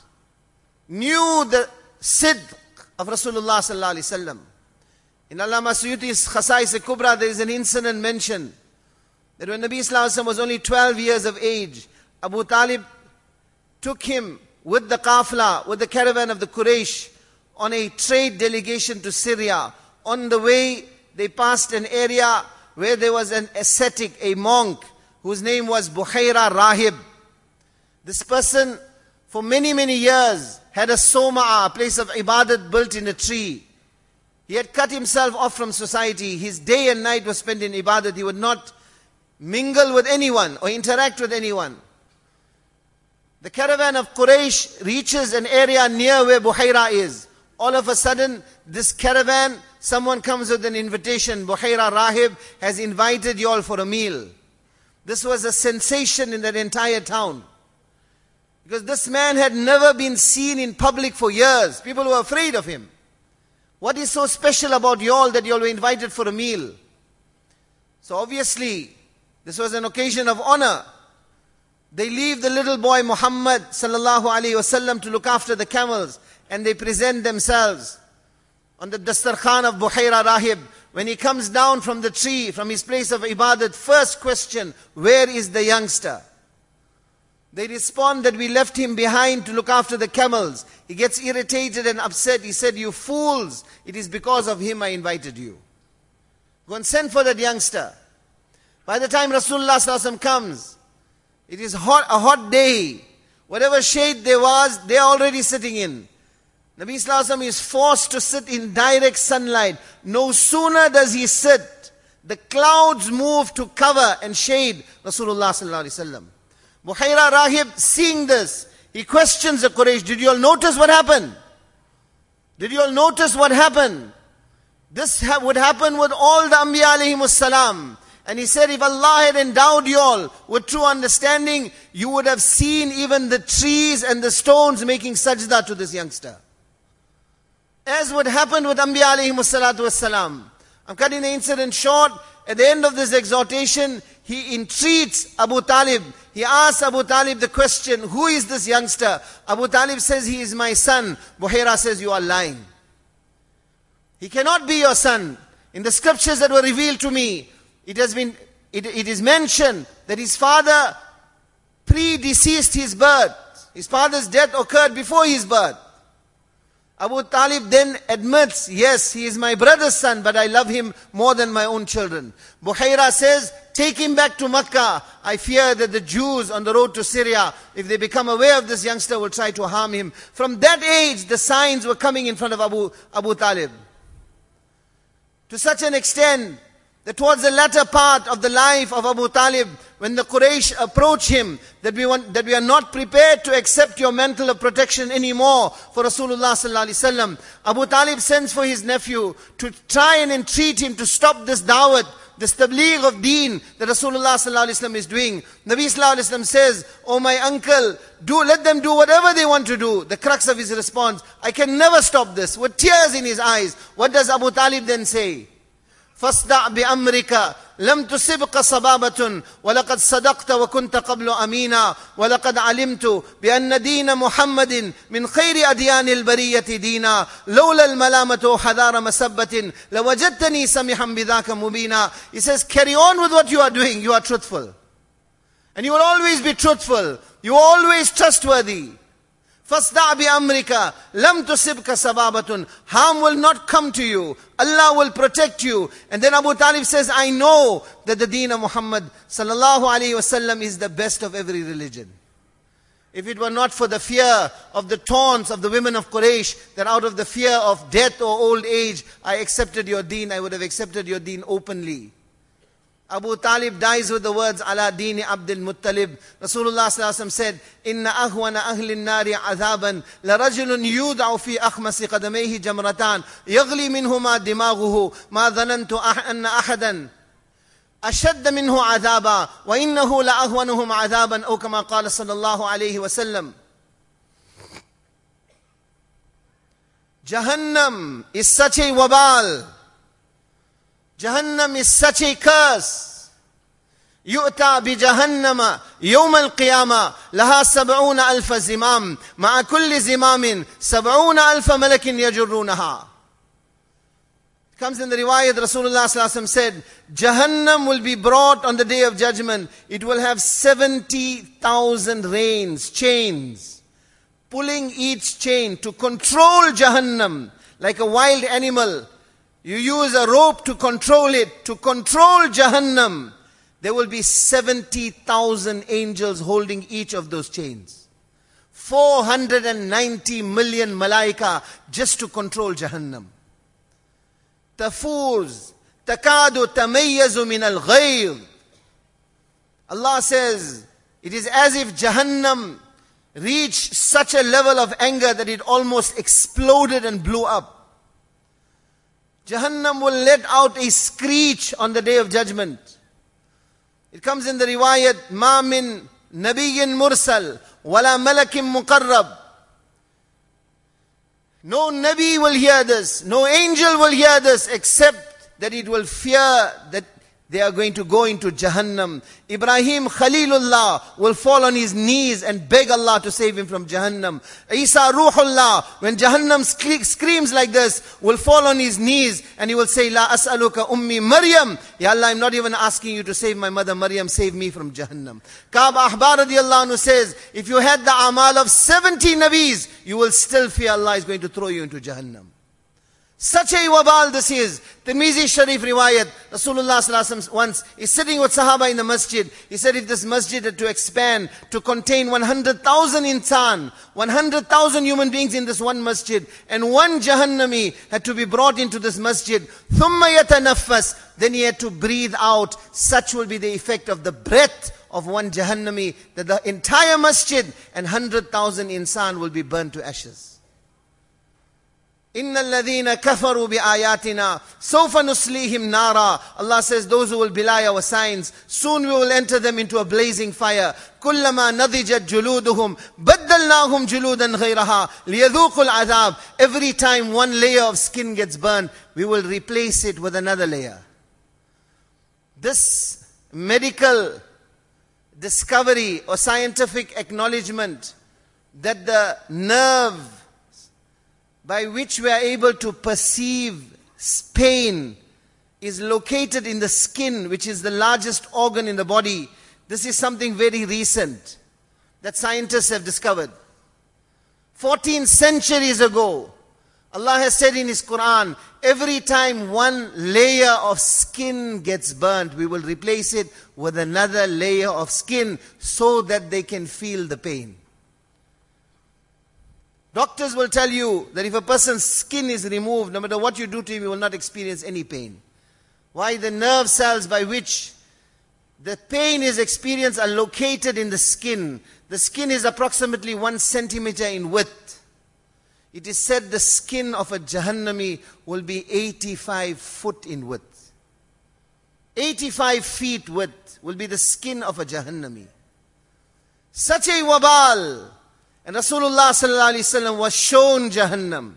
knew the sidq of Rasulullah Sallallahu Alaihi Wasallam. In Allama Suyuti's Khasais Kubra, there is an incident mentioned that when Nabi Sallallahu Alaihi Wasallam was only 12 years of age, Abu Talib took him with the qafla, with the caravan of the Quraysh, on a trade delegation to Syria. On the way, they passed an area where there was an ascetic, a monk, whose name was Buhaira Rahib. This person, for many, many years, had a soma, a place of ibadat built in a tree. He had cut himself off from society. His day and night was spent in ibadat. He would not mingle with anyone or interact with anyone. The caravan of Quraysh reaches an area near where Buhaira is. All of a sudden, this caravan, someone comes with an invitation. Buhaira Rahib has invited you all for a meal. This was a sensation in that entire town. Because this man had never been seen in public for years. People were afraid of him. What is so special about you all that you all were invited for a meal? So obviously, this was an occasion of honor. They leave the little boy Muhammad Sallallahu Alaihi Wasallam to look after the camels, and they present themselves on the dastarkhan of Buhaira Rahib. When he comes down from the tree, from his place of ibadat, first question, where is the youngster? They respond that we left him behind to look after the camels. He gets irritated and upset. He said, you fools, it is because of him I invited you. Go and send for that youngster. By the time Rasulullah Sallallahu Alaihi Wasallam comes, it is a hot day. Whatever shade there was, they are already sitting in. Nabi Sallallahu Alaihi Wasallam is forced to sit in direct sunlight. No sooner does he sit, the clouds move to cover and shade Rasulullah Sallallahu Alaihi Wasallam. Buhaira Rahib, seeing this, he questions the Quraysh, did you all notice what happened? Did you all notice what happened? This would happen with all the Anbiya alayhimus salam. And he said, if Allah had endowed you all with true understanding, you would have seen even the trees and the stones making sajda to this youngster. As would happen with Anbiya alayhimus salatu wassalam. I'm cutting the incident short. at the end of this exhortation, he entreats Abu Talib. He asks Abu Talib the question, who is this youngster? Abu Talib says, he is my son. Buhaira says, you are lying. He cannot be your son. In the scriptures that were revealed to me, it is mentioned that his father predeceased his birth. His father's death occurred before his birth. Abu Talib then admits, yes, he is my brother's son, but I love him more than my own children. Buhaira says, take him back to Makkah. I fear that the Jews on the road to Syria, if they become aware of this youngster, will try to harm him. From that age, the signs were coming in front of Abu Talib. To such an extent that towards the latter part of the life of Abu Talib, when the Quraysh approach him, that we are not prepared to accept your mantle of protection anymore for Rasulullah sallallahu alaihi wasallam, Abu Talib sends for his nephew to try and entreat him to stop this da'wat, this tabligh of deen that Rasulullah sallallahu alaihi wasallam is doing. Nabi sallallahu alaihi wasallam says, oh my uncle, let them do whatever they want to do. The crux of his response, I can never stop this. With tears in his eyes, what does Abu Talib then say? فاصدع بأمرك لم تصبك صبابة ولقد صدقت وكنت قبل أمينا ولقد علمت بأن دين محمد من خير أديان البرية دينا لولا الملامة حذار مسبة لوجدتني سمحا بذاك مبينا. He says, carry on with what you are doing. You are truthful. And you will always be truthful. You are always trustworthy. فَاسْدَعْ بِأَمْرِكَ لَمْ تُصِبْكَ سَبَابَةٌ. Harm will not come to you. Allah will protect you. And then Abu Talib says, I know that the deen of Muhammad sallallahu alayhi wasallam is the best of every religion. If it were not for the fear of the taunts of the women of Quraysh, that out of the fear of death or old age, I accepted your deen, I would have accepted your deen openly. Abu Talib dies with the words, Ala Dini Abdul Muttalib. Rasulullah sallallahu alaihi wasallam said, Inna ahwana ahli nari azaban, la rajulun yud'u fi akhmasi qadamayhi jamratan, yaghli minhuma dimaghuhu, ma dhanantu anna ahadan أشد منه عذابا وإنه لأهونهم عذابا أو كما قال صلى الله عليه وسلم. Jahannam is such a wabal. Jahannam is such a curse. يؤتى بجهنم يوم القيامة لها 70,000 زمام مع كل زمام 70,000 ملك يجرونها. Comes in the riwayat, Rasulullah sallallahu alaihi wasallam said, Jahannam will be brought on the day of judgment. It will have 70,000 reins, chains, pulling each chain to control Jahannam like a wild animal. You use a rope to control it, to control Jahannam. There will be 70,000 angels holding each of those chains. 490 million malaika just to control Jahannam. Tafuz, takadu tamayyazu min al-ghayr. Allah says, it is as if Jahannam reached such a level of anger that it almost exploded and blew up. Jahannam will let out a screech on the day of judgment. It comes in the riwayat, Ma min nabiyyin mursal, wala malakim muqarrab. No Nabi will hear this, no angel will hear this, except that it will fear that they are going to go into Jahannam. Ibrahim Khalilullah will fall on his knees and beg Allah to save him from Jahannam. Isa Ruhullah, when Jahannam screams like this, will fall on his knees and he will say, La as'aluka ummi Maryam. Ya Allah, I'm not even asking you to save my mother Maryam, save me from Jahannam. Ka'b Ahbar radiyallahu anhu says, if you had the amal of 70 Nabis, you will still fear Allah is going to throw you into Jahannam. Such a wabal this is. Tirmizi Sharif riwayat, Rasulullah sallallahu alaihi wasallam once is sitting with Sahaba in the masjid. He said, if this masjid had to expand to contain 100,000 insan, 100,000 human beings in this one masjid, and one Jahannami had to be brought into this masjid, thumma yatanaffas, then he had to breathe out. Such will be the effect of the breath of one Jahannami, that the entire masjid and 100,000 insan will be burned to ashes. Inna alladhina kafaru bi ayatina sawfa nuslihim nara. Allah says, those who will belie our signs, soon we will enter them into a blazing fire. Kullama nadijat juluduhum baddalnahum juludan ghayraha liyadhuqul adhab. Every time one layer of skin gets burned, we will replace it with another layer. This medical discovery or scientific acknowledgement that the nerve by which we are able to perceive pain is located in the skin, which is the largest organ in the body. This is something very recent that scientists have discovered. 14 centuries ago, Allah has said in His Quran, every time one layer of skin gets burnt, we will replace it with another layer of skin so that they can feel the pain. Doctors will tell you that if a person's skin is removed, no matter what you do to him, he will not experience any pain. Why? The nerve cells by which the pain is experienced are located in the skin. The skin is approximately 1 centimeter in width. It is said the skin of a Jahannami will be 85 foot in width. 85 feet width will be the skin of a Jahannami. Such a wabal. And Rasulullah sallallahu alaihi wasallam was shown Jahannam.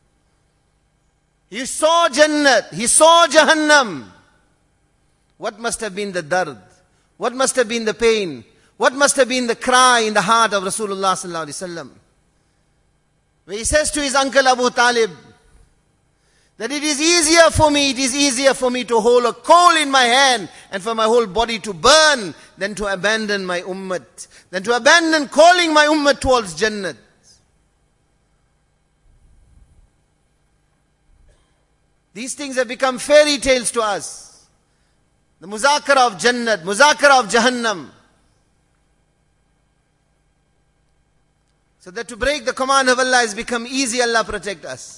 He saw Jannat. He saw Jahannam. What must have been the dard? What must have been the pain? What must have been the cry in the heart of Rasulullah sallallahu alaihi wasallam? Where he says to his uncle Abu Talib, that it is easier for me to hold a coal in my hand and for my whole body to burn than to abandon my ummat, than to abandon calling my ummat towards Jannat. These things have become fairy tales to us. The muzakara of Jannat, muzakara of Jahannam. So that to break the command of Allah has become easy. Allah protect us.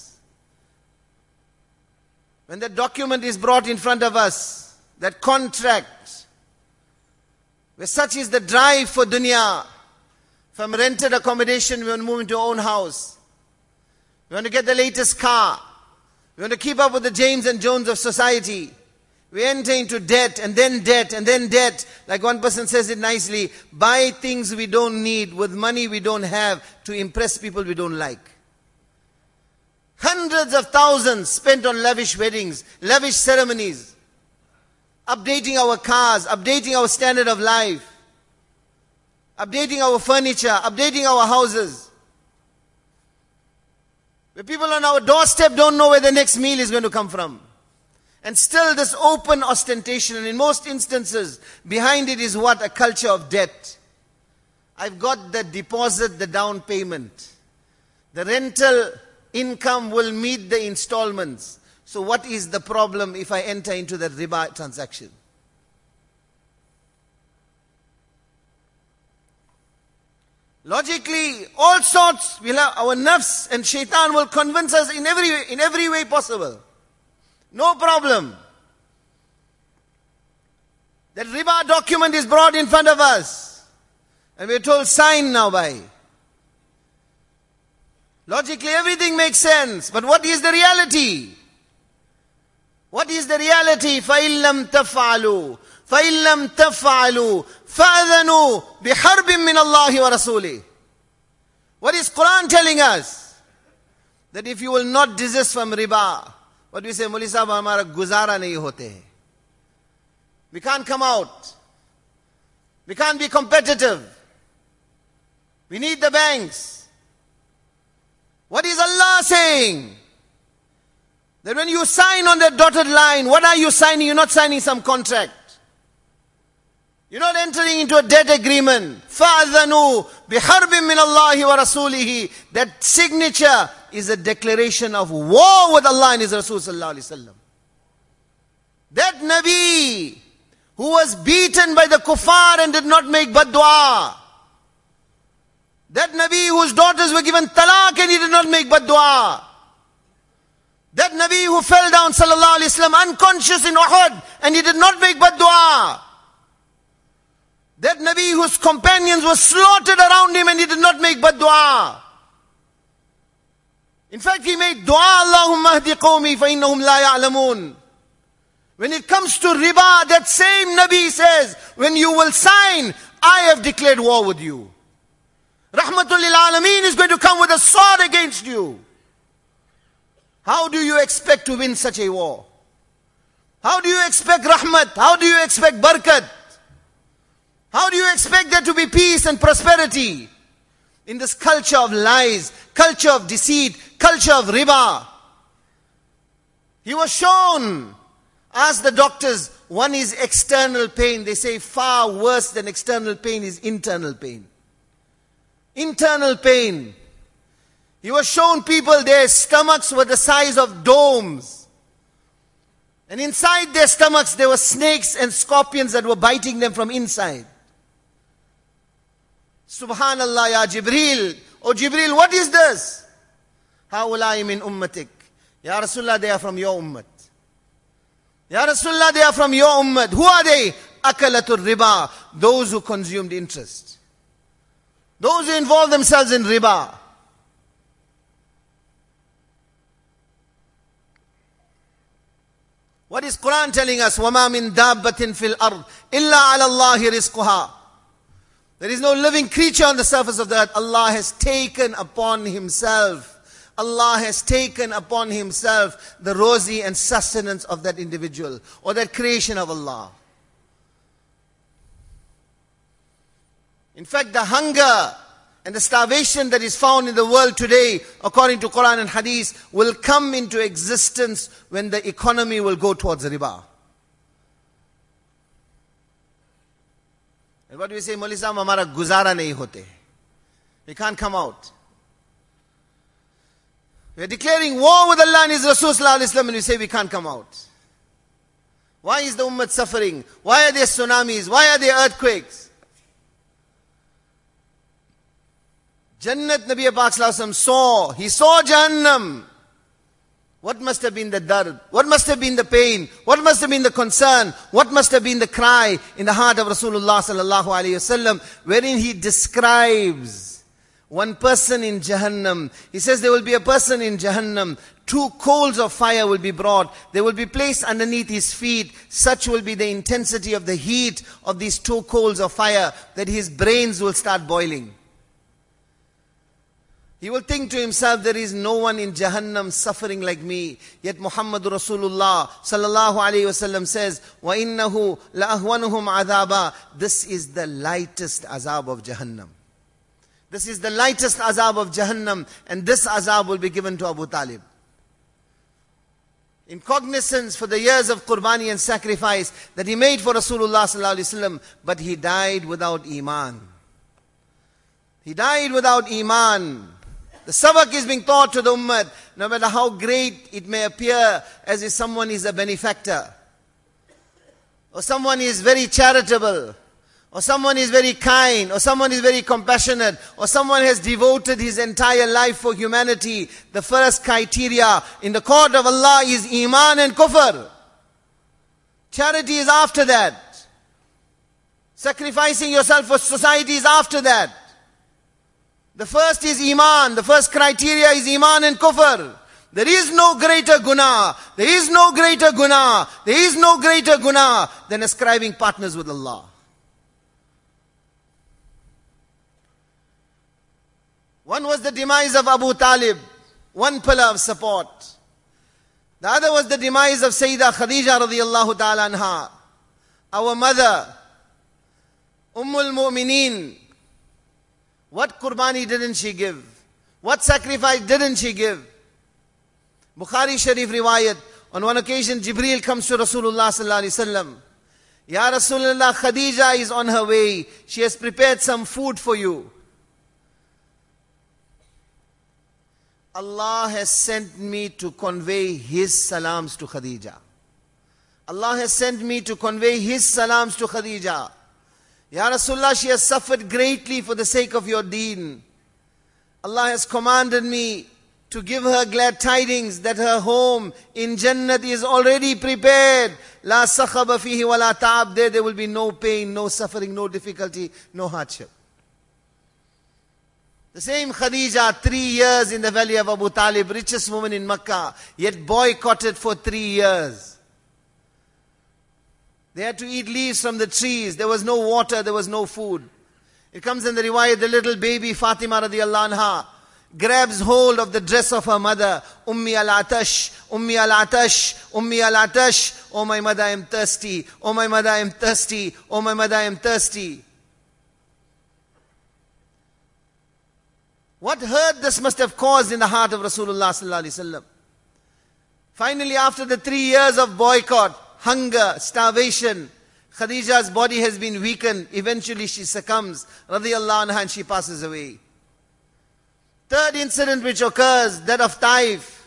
When that document is brought in front of us, that contract, where such is the drive for dunya, from rented accommodation, we want to move into our own house. We want to get the latest car. We want to keep up with the James and Jones of society. We enter into debt and then debt and then debt. Like one person says it nicely, buy things we don't need with money we don't have to impress people we don't like. Hundreds of thousands spent on lavish weddings, lavish ceremonies, updating our cars, updating our standard of life, updating our furniture, updating our houses. Where people on our doorstep don't know where the next meal is going to come from. And still this open ostentation, and in most instances, behind it is what? A culture of debt. I've got the deposit, the down payment. The rental income will meet the installments. So what is the problem if I enter into the riba transaction? Logically, all sorts, our nafs and shaitan will convince us in every way possible. No problem. That riba document is brought in front of us. And we're told, sign now by. Logically, everything makes sense. But what is the reality? What is the reality? فَإِن لَمْ تَفْعَلُوا فَإِن لَمْ تَفْعَلُوا فَأَذَنُوا بِحَرْبٍ مِّنَ اللَّهِ وَرَسُولِهِ. What is Quran telling us? That if you will not desist from riba, what do we say? Moli sahab, hamara guzara nahi hote hai. We can't come out. We can't be competitive. We need the banks. What is Allah saying? That when you sign on that dotted line, what are you signing? You're not signing some contract. You're not entering into a debt agreement. فَأَذَنُوا بِحَرْبٍ مِّنَ اللَّهِ وَرَسُولِهِ. That signature is a declaration of war with Allah and His Rasul sallallahu alaihi wasallam. That Nabi who was beaten by the kuffar and did not make bad dua. That Nabi whose daughters were given talaq and he did not make bad dua. That Nabi who fell down sallallahu alaihi wasallam unconscious in Uhud and he did not make bad dua. That Nabi whose companions were slaughtered around him and he did not make bad dua. In fact, he made dua, Allahumma ahdi qawmi fa innahum la ya'lamun. When it comes to riba, that same Nabi says, when you will sign, I have declared war with you. Rahmatul lil Alameen is going to come with a sword against you. How do you expect to win such a war? How do you expect rahmat? How do you expect barakat? How do you expect there to be peace and prosperity in this culture of lies, culture of deceit, culture of riba? He was shown. Ask the doctors, one is external pain. They say far worse than external pain is internal pain. Internal pain. He was shown people, their stomachs were the size of domes. And inside their stomachs there were snakes and scorpions that were biting them from inside. Subhanallah ya Jibreel. Oh Jibreel, what is this? Haulai min ummatik. Ya Rasulullah, they are from your ummah. Ya Rasulullah, they are from your ummah. Who are they? Akalatul riba. Those who consumed interest. Those who involve themselves in riba. What is Quran telling us? وَمَا مِن دَابَّةٍ فِي الْأَرْضِ إِلَّا عَلَى اللَّهِ رِزْقُهَا. There is no living creature on the surface of the earth. Allah has taken upon Himself. Allah has taken upon Himself the rosy and sustenance of that individual or that creation of Allah. In fact, the hunger and the starvation that is found in the world today, according to Quran and Hadith, will come into existence when the economy will go towards riba. And what do we say? Maulvi Sahab, hamara guzara nahi hote. We can't come out. We are declaring war with Allah and His Rasul Sallallahu Alaihi Wasallam, and we say we can't come out. Why is the ummah suffering? Why are there tsunamis? Why are there earthquakes? Jannat Nabi Pak Sallallahu Alaihi Wasallam saw. He saw Jahannam. What must have been the dard? What must have been the pain? What must have been the concern? What must have been the cry in the heart of Rasulullah Sallallahu Alaihi Wasallam, wherein he describes one person in Jahannam. He says there will be a person in Jahannam. 2 coals of fire will be brought. They will be placed underneath his feet. Such will be the intensity of the heat of these 2 coals of fire that his brains will start boiling. He will think to himself, there is no one in Jahannam suffering like me. Yet Muhammadur Rasulullah Sallallahu Alaihi Wasallam says, وَإِنَّهُ لَأَهْوَنُهُمْ عَذَابًا. This is the lightest azab of Jahannam. This is the lightest azab of Jahannam, and this azab will be given to Abu Talib. In cognizance for the years of qurbani and sacrifice that he made for Rasulullah Sallallahu Alaihi Wasallam, but he died without iman. He died without iman. The sabak is being taught to the ummah, no matter how great it may appear as if someone is a benefactor, or someone is very charitable, or someone is very kind, or someone is very compassionate, or someone has devoted his entire life for humanity. The first criteria in the court of Allah is iman and kufr. Charity is after that. Sacrificing yourself for society is after that. The first is iman. The first criteria is iman and kufr. There is no greater guna. There is no greater guna. There is no greater guna than ascribing partners with Allah. One was the demise of Abu Talib, one pillar of support. The other was the demise of Sayyidah Khadija radiyallahu ta'ala anha, our mother, Ummul Mu'mineen. What qurbani didn't she give? What sacrifice didn't she give? Bukhari Sharif riwayat, on one occasion Jibreel comes to Rasulullah sallallahu alaihi wasallam. Ya Rasulullah, Khadija is on her way. She has prepared some food for you. Allah has sent me to convey His salams to Khadija. Allah has sent me to convey His salams to Khadija. Ya Rasulullah, she has suffered greatly for the sake of your deen. Allah has commanded me to give her glad tidings that her home in Jannat is already prepared. La sakhaba fihi wa la ta'ab. There will be no pain, no suffering, no difficulty, no hardship. The same Khadija, 3 years in the valley of Abu Talib, richest woman in Makkah, yet boycotted for 3 years. They had to eat leaves from the trees. There was no water, there was no food. It comes in the riwayat, the little baby Fatima radiallahu anha grabs hold of the dress of her mother. Ummi al-atash, Ummi al-atash, Ummi al-atash. Oh my mother, I am thirsty. Oh my mother, I am thirsty. Oh my mother, I am thirsty. What hurt this must have caused in the heart of Rasulullah sallallahu alaihi wasallam. Finally, after the 3 years of boycott, hunger, starvation, Khadija's body has been weakened. Eventually she succumbs, radiyallahu anha, and she passes away. Third incident which occurs, that of Taif.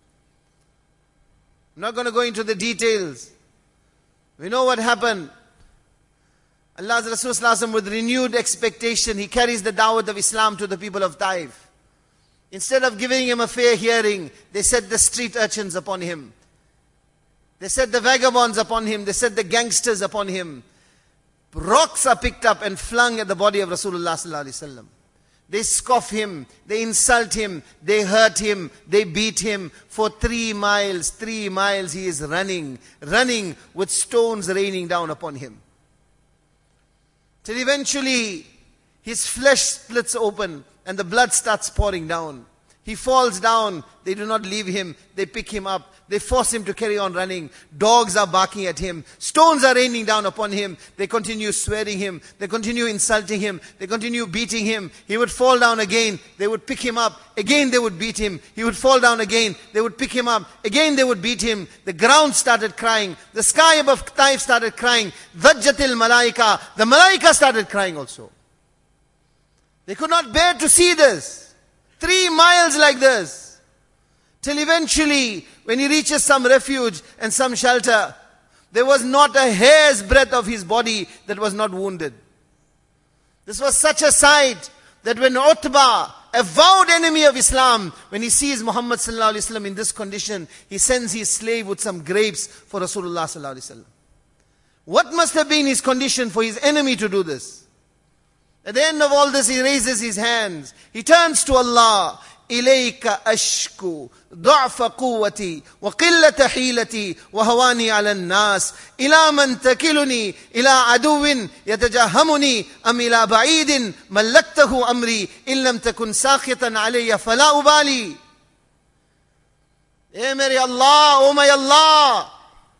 I'm not going to go into the details. We know what happened. Allah's Rasul sallallahu alaihi wasallam, with renewed expectation, he carries the da'wat of Islam to the people of Taif. Instead of giving him a fair hearing, they set the street urchins upon him. They set the vagabonds upon him. They set the gangsters upon him. Rocks are picked up and flung at the body of Rasulullah sallallahu alaihi wasallam. They scoff him, they insult him, they hurt him, they beat him. For 3 miles he is running with stones raining down upon him. Till eventually his flesh splits open and the blood starts pouring down. He falls down. They do not leave him. They pick him up. They force him to carry on running. Dogs are barking at him. Stones are raining down upon him. They continue swearing him. They continue insulting him. They continue beating him. He would fall down again. They would pick him up. Again they would beat him. He would fall down again. They would pick him up. Again they would beat him. The ground started crying. The sky above Taif started crying. Dhajjatil malaika. The malaika started crying also. They could not bear to see this. 3 miles like this. Till eventually, when he reaches some refuge and some shelter, there was not a hair's breadth of his body that was not wounded. This was such a sight that when Utbah, a vowed enemy of Islam, when he sees Muhammad sallallahu alaihi wasallam in this condition, he sends his slave with some grapes for Rasulullah sallallahu alaihi wasallam. What must have been his condition for his enemy to do this? At the end of all this, he raises his hands. He turns to Allah. إِلَيْكَ أَشْكُو ضَعْفَ قُوَّتِي وَقِلَّةَ حِيلَتِي وَهَوَانِي عَلَى النَّاسِ إِلَى مَنْ تَكِلُنِي إِلَى عَدُوٍ يَتَجَهَّمُنِي أَمْ إِلَى بَعِيدٍ مَلَّكْتَهُ أَمْرِي إِن لَمْ تَكُنْ سَاخِطًا عَلَيَّ فَلَا أُبَالِي. Eh mere Allah, oh my Allah,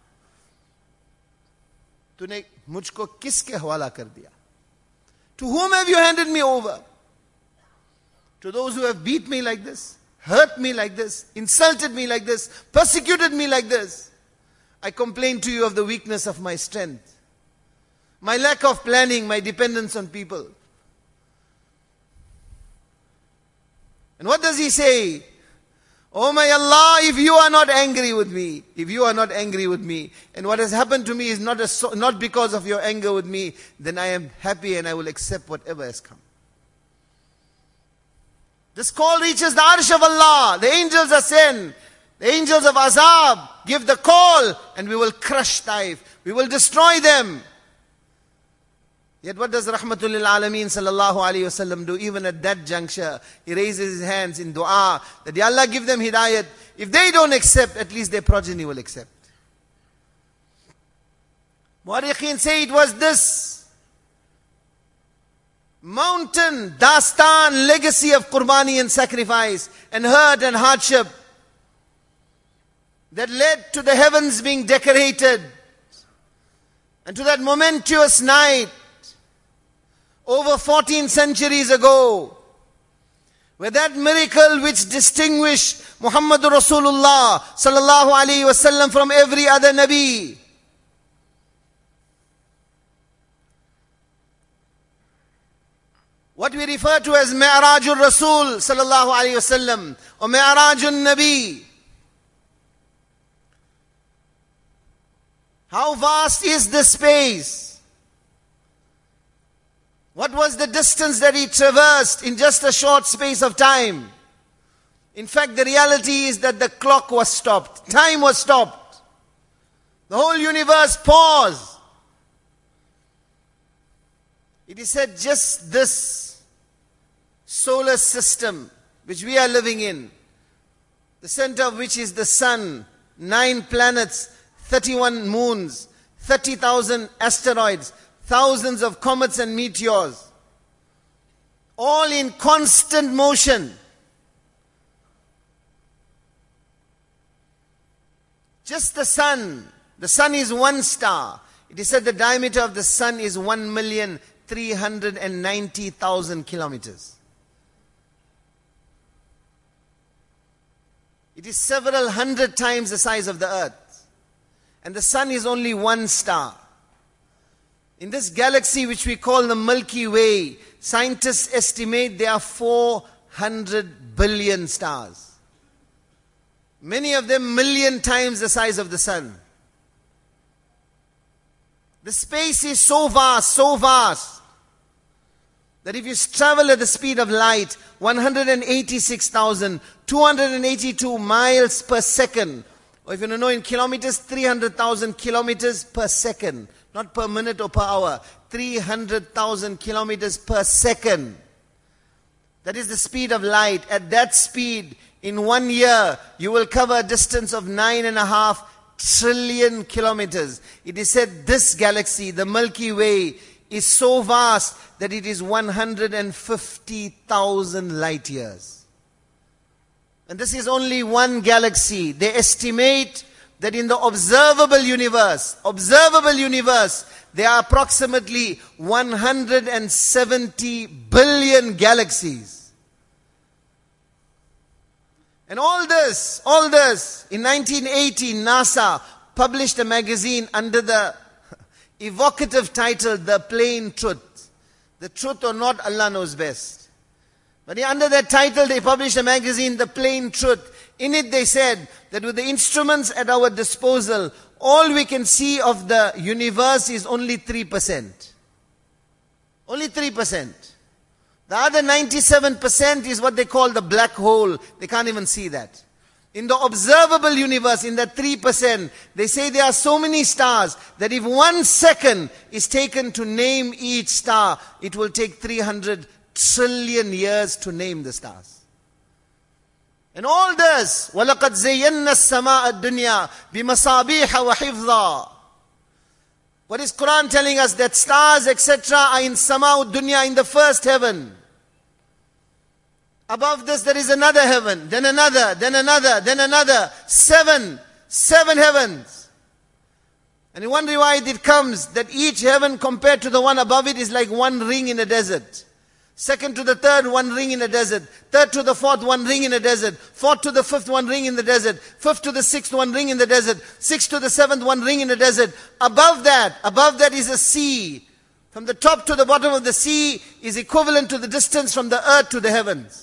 तूने मुझको किसके हवाला कर दिया? To whom have you handed me over? To those who have beat me like this, hurt me like this, insulted me like this, persecuted me like this. I complain to you of the weakness of my strength, my lack of planning, my dependence on people. And what does he say? Oh my Allah, if you are not angry with me, and what has happened to me is not because of your anger with me, then I am happy and I will accept whatever has come. This call reaches the arsh of Allah. The angels are sent. The angels of Azab give the call, and we will crush Taif. We will destroy them. Yet what does Rahmatul lil Alameen sallallahu alayhi wasallam do? Even at that juncture, he raises his hands in dua that Ya Allah, give them hidayat. If they don't accept, at least their progeny will accept. Mu'arrikheen say it was this mountain, dastan, legacy of qurbani and sacrifice and hurt and hardship that led to the heavens being decorated and to that momentous night over 14 centuries ago, where that miracle which distinguished Muhammadur Rasulullah sallallahu alaihi wasallam from every other Nabi, what we refer to as Mi'rajul Rasul sallallahu alaihi wasallam or Mi'rajun Nabi. How vast is this space? What was the distance that he traversed in just a short space of time? In fact, the reality is that the clock was stopped. Time was stopped. The whole universe paused. It is said just this solar system which we are living in, the center of which is the sun, 9 planets, 31 moons, 30,000 asteroids, thousands of comets and meteors, all in constant motion. Just the sun. The sun is one star. It is said the diameter of the sun is 1,390,000 kilometers. It is several hundred times the size of the earth. And the sun is only one star. In this galaxy which we call the Milky Way, scientists estimate there are 400 billion stars. Many of them million times the size of the sun. The space is so vast, that if you travel at the speed of light, 186,282 miles per second, or if you know in kilometers, 300,000 kilometers per second, not per minute or per hour, 300,000 kilometers per second. That is the speed of light. At that speed, in 1 year, you will cover a distance of 9.5 trillion kilometers. It is said this galaxy, the Milky Way, is so vast that it is 150,000 light years. And this is only one galaxy. They estimate that in the observable universe, there are approximately 170 billion galaxies. And all this, in 1980, NASA published a magazine under the evocative title, The Plain Truth. The truth or not, Allah knows best. But under that title, they published a magazine, The Plain Truth. In it they said that with the instruments at our disposal, all we can see of the universe is only 3%. Only 3%. The other 97% is what they call the black hole. They can't even see that. In the observable universe, in that 3%, they say there are so many stars that if 1 second is taken to name each star, it will take 300 trillion years to name the stars. And all this, وَلَقَدْ زَيَّنَّا السَّمَاءَ الدُّنْيَا بِمَصَابِيحَ وَحِفْظًا. What is Quran telling us? That stars, etc. are in Sama'ud Dunya, in the first heaven. Above this there is another heaven, then another, then another, then another. Seven heavens. And in one riwayat it comes that each heaven compared to the one above it is like one ring in a desert. Second to the third, one ring in a desert. Third to the fourth, one ring in a desert. Fourth to the fifth, one ring in the desert. Fifth to the sixth, one ring in the desert. Sixth to the seventh, one ring in the desert. Above that is a sea. From the top to the bottom of the sea is equivalent to the distance from the earth to the heavens.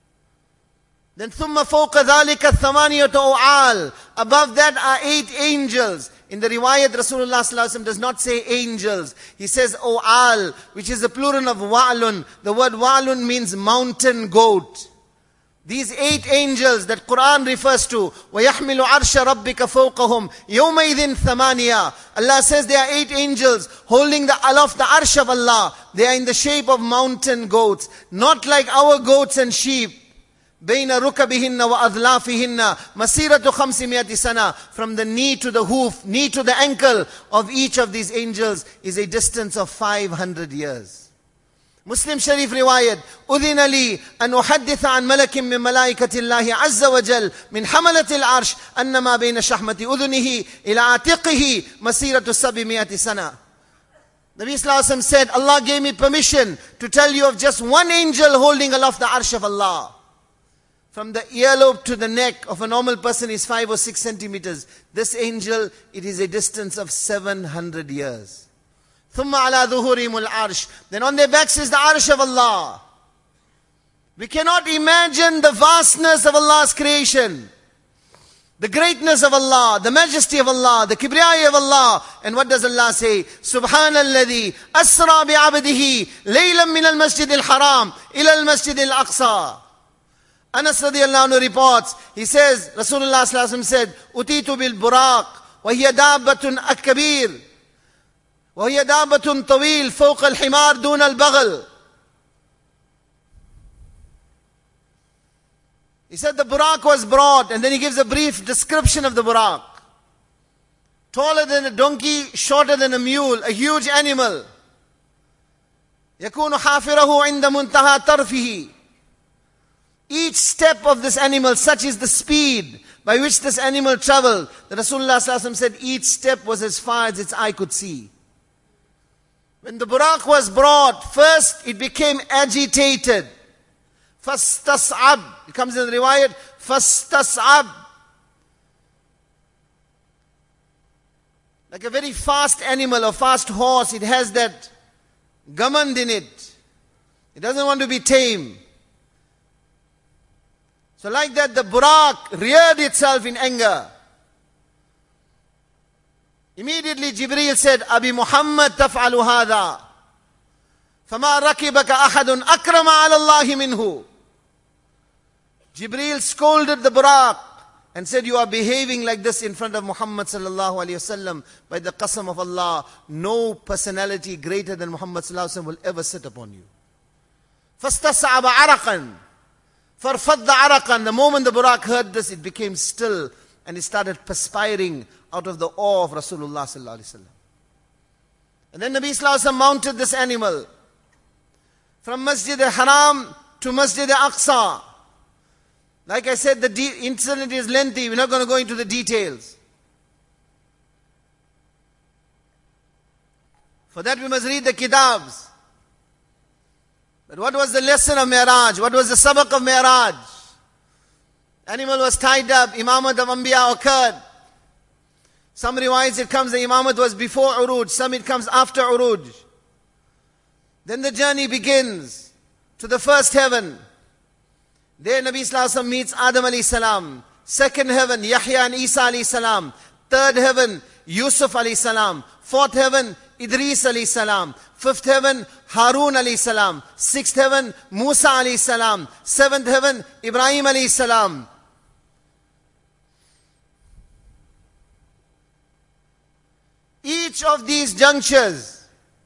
Then ثُمَّ فَوْقَ ذَلِكَ الثَّمَانِيَةُ أَوْعَالٍ. Above that are 8 angels. In the riwayat, Rasulullah ﷺ does not say angels. He says O'al, which is the plural of Wa'lun. The word Wa'lun means mountain goat. These 8 angels that Quran refers to, وَيَحْمِلُ عَرْشَ رَبِّكَ فَوْقَهُمْ يَوْمَئِذٍ ثَمَانِيَةٌ. Allah says there are 8 angels holding the aloft the arsh of Allah. They are in the shape of mountain goats. Not like our goats and sheep. بين ركبهن وأذلافهن مسيرة 500 سنة. From the knee to the hoof, knee to the ankle of each of these angels is a distance of 500 years. Muslim Sharif riwayat, أذن لي أن أحدث عن ملك من ملائكة الله عز وجل من حملة العرش أن ما بين شحمة أذنه إلى عاتقه مسيرة 700 سنة. Nabi Sallallahu Alaihi Wasallam said, Allah gave me permission to tell you of just one angel holding aloft the arsh of Allah. From the earlobe to the neck of a normal person is 5 or 6 centimeters. This angel, it is a distance of 700 years. ثُمَّ عَلَى ظُهُورِهِمُ الْعَرْشِ. Then on their backs is the arsh of Allah. We cannot imagine the vastness of Allah's creation. The greatness of Allah, the majesty of Allah, the kibriyai of Allah. And what does Allah say? سُبْحَانَ الَّذِي أَسْرَى بِعَبْدِهِ لَيْلًا مِنَ الْمَسْجِدِ الْحَرَامِ إِلَى الْمَسْجِدِ الْأَقْصَى. Anas radiallahu anhu reports, he says, Rasulullah sallallahu alaihi wasallam said, Utitu bil buraq, wa hiya dabbatun akbir, wa hiya dabbatun tawil, fawqa al-himar dun al-baghl. He said the buraq was brought, and then he gives a brief description of the buraq. Taller than a donkey, shorter than a mule, a huge animal. يكون حافره عند منتهى طرفه. Each step of this animal, such is the speed by which this animal traveled, that Rasulullah ﷺ said each step was as far as its eye could see. When the Buraq was brought, first it became agitated. Fastas'ab. It comes in the riwayat, Fastas'ab. Like a very fast animal or fast horse, it has that gamand in it. It doesn't want to be tame. So like that, the Buraq reared itself in anger. Immediately Jibreel said, Abi Muhammad taf'alu hadha. فَمَا رَكِبَكَ أَحَدٌ أَكْرَمَ عَلَى اللَّهِ مِنْهُ. Jibreel scolded the Buraq and said, you are behaving like this in front of Muhammad sallallahu alayhi wasallam. By the qasam of Allah, no personality greater than Muhammad sallallahu alayhi wasallam will ever sit upon you. فَاسْتَسْعَبَ عَرَقًا فَارْفَضَّ عَرَقًا. The moment the Buraq heard this, it became still and it started perspiring out of the awe of Rasulullah sallallahu alayhi wasallam. And then Nabi sallallahu alayhi wasallam mounted this animal from Masjid al-Haram to Masjid al-Aqsa. Like I said, the incident is lengthy. We're not going to go into the details. For that we must read the kitabs. But what was the lesson of Mi'raj? What was the sabaq of Mi'raj? Animal was tied up. Imamat of Anbiya occurred. Some riwayats it comes the Imamat was before Uruj. Some it comes after Uruj. Then the journey begins to the first heaven. There Nabi Sallallahu Alaihi Wasallam meets Adam alayhi salam. Second heaven, Yahya and Isa alayhi salam. Third heaven, Yusuf alayhi salam. Fourth heaven, Idris alayhi salam. Fifth heaven, Harun alayhi salam. Sixth heaven, Musa alayhi salam. Seventh heaven, Ibrahim alayhi salam. Each of these junctures,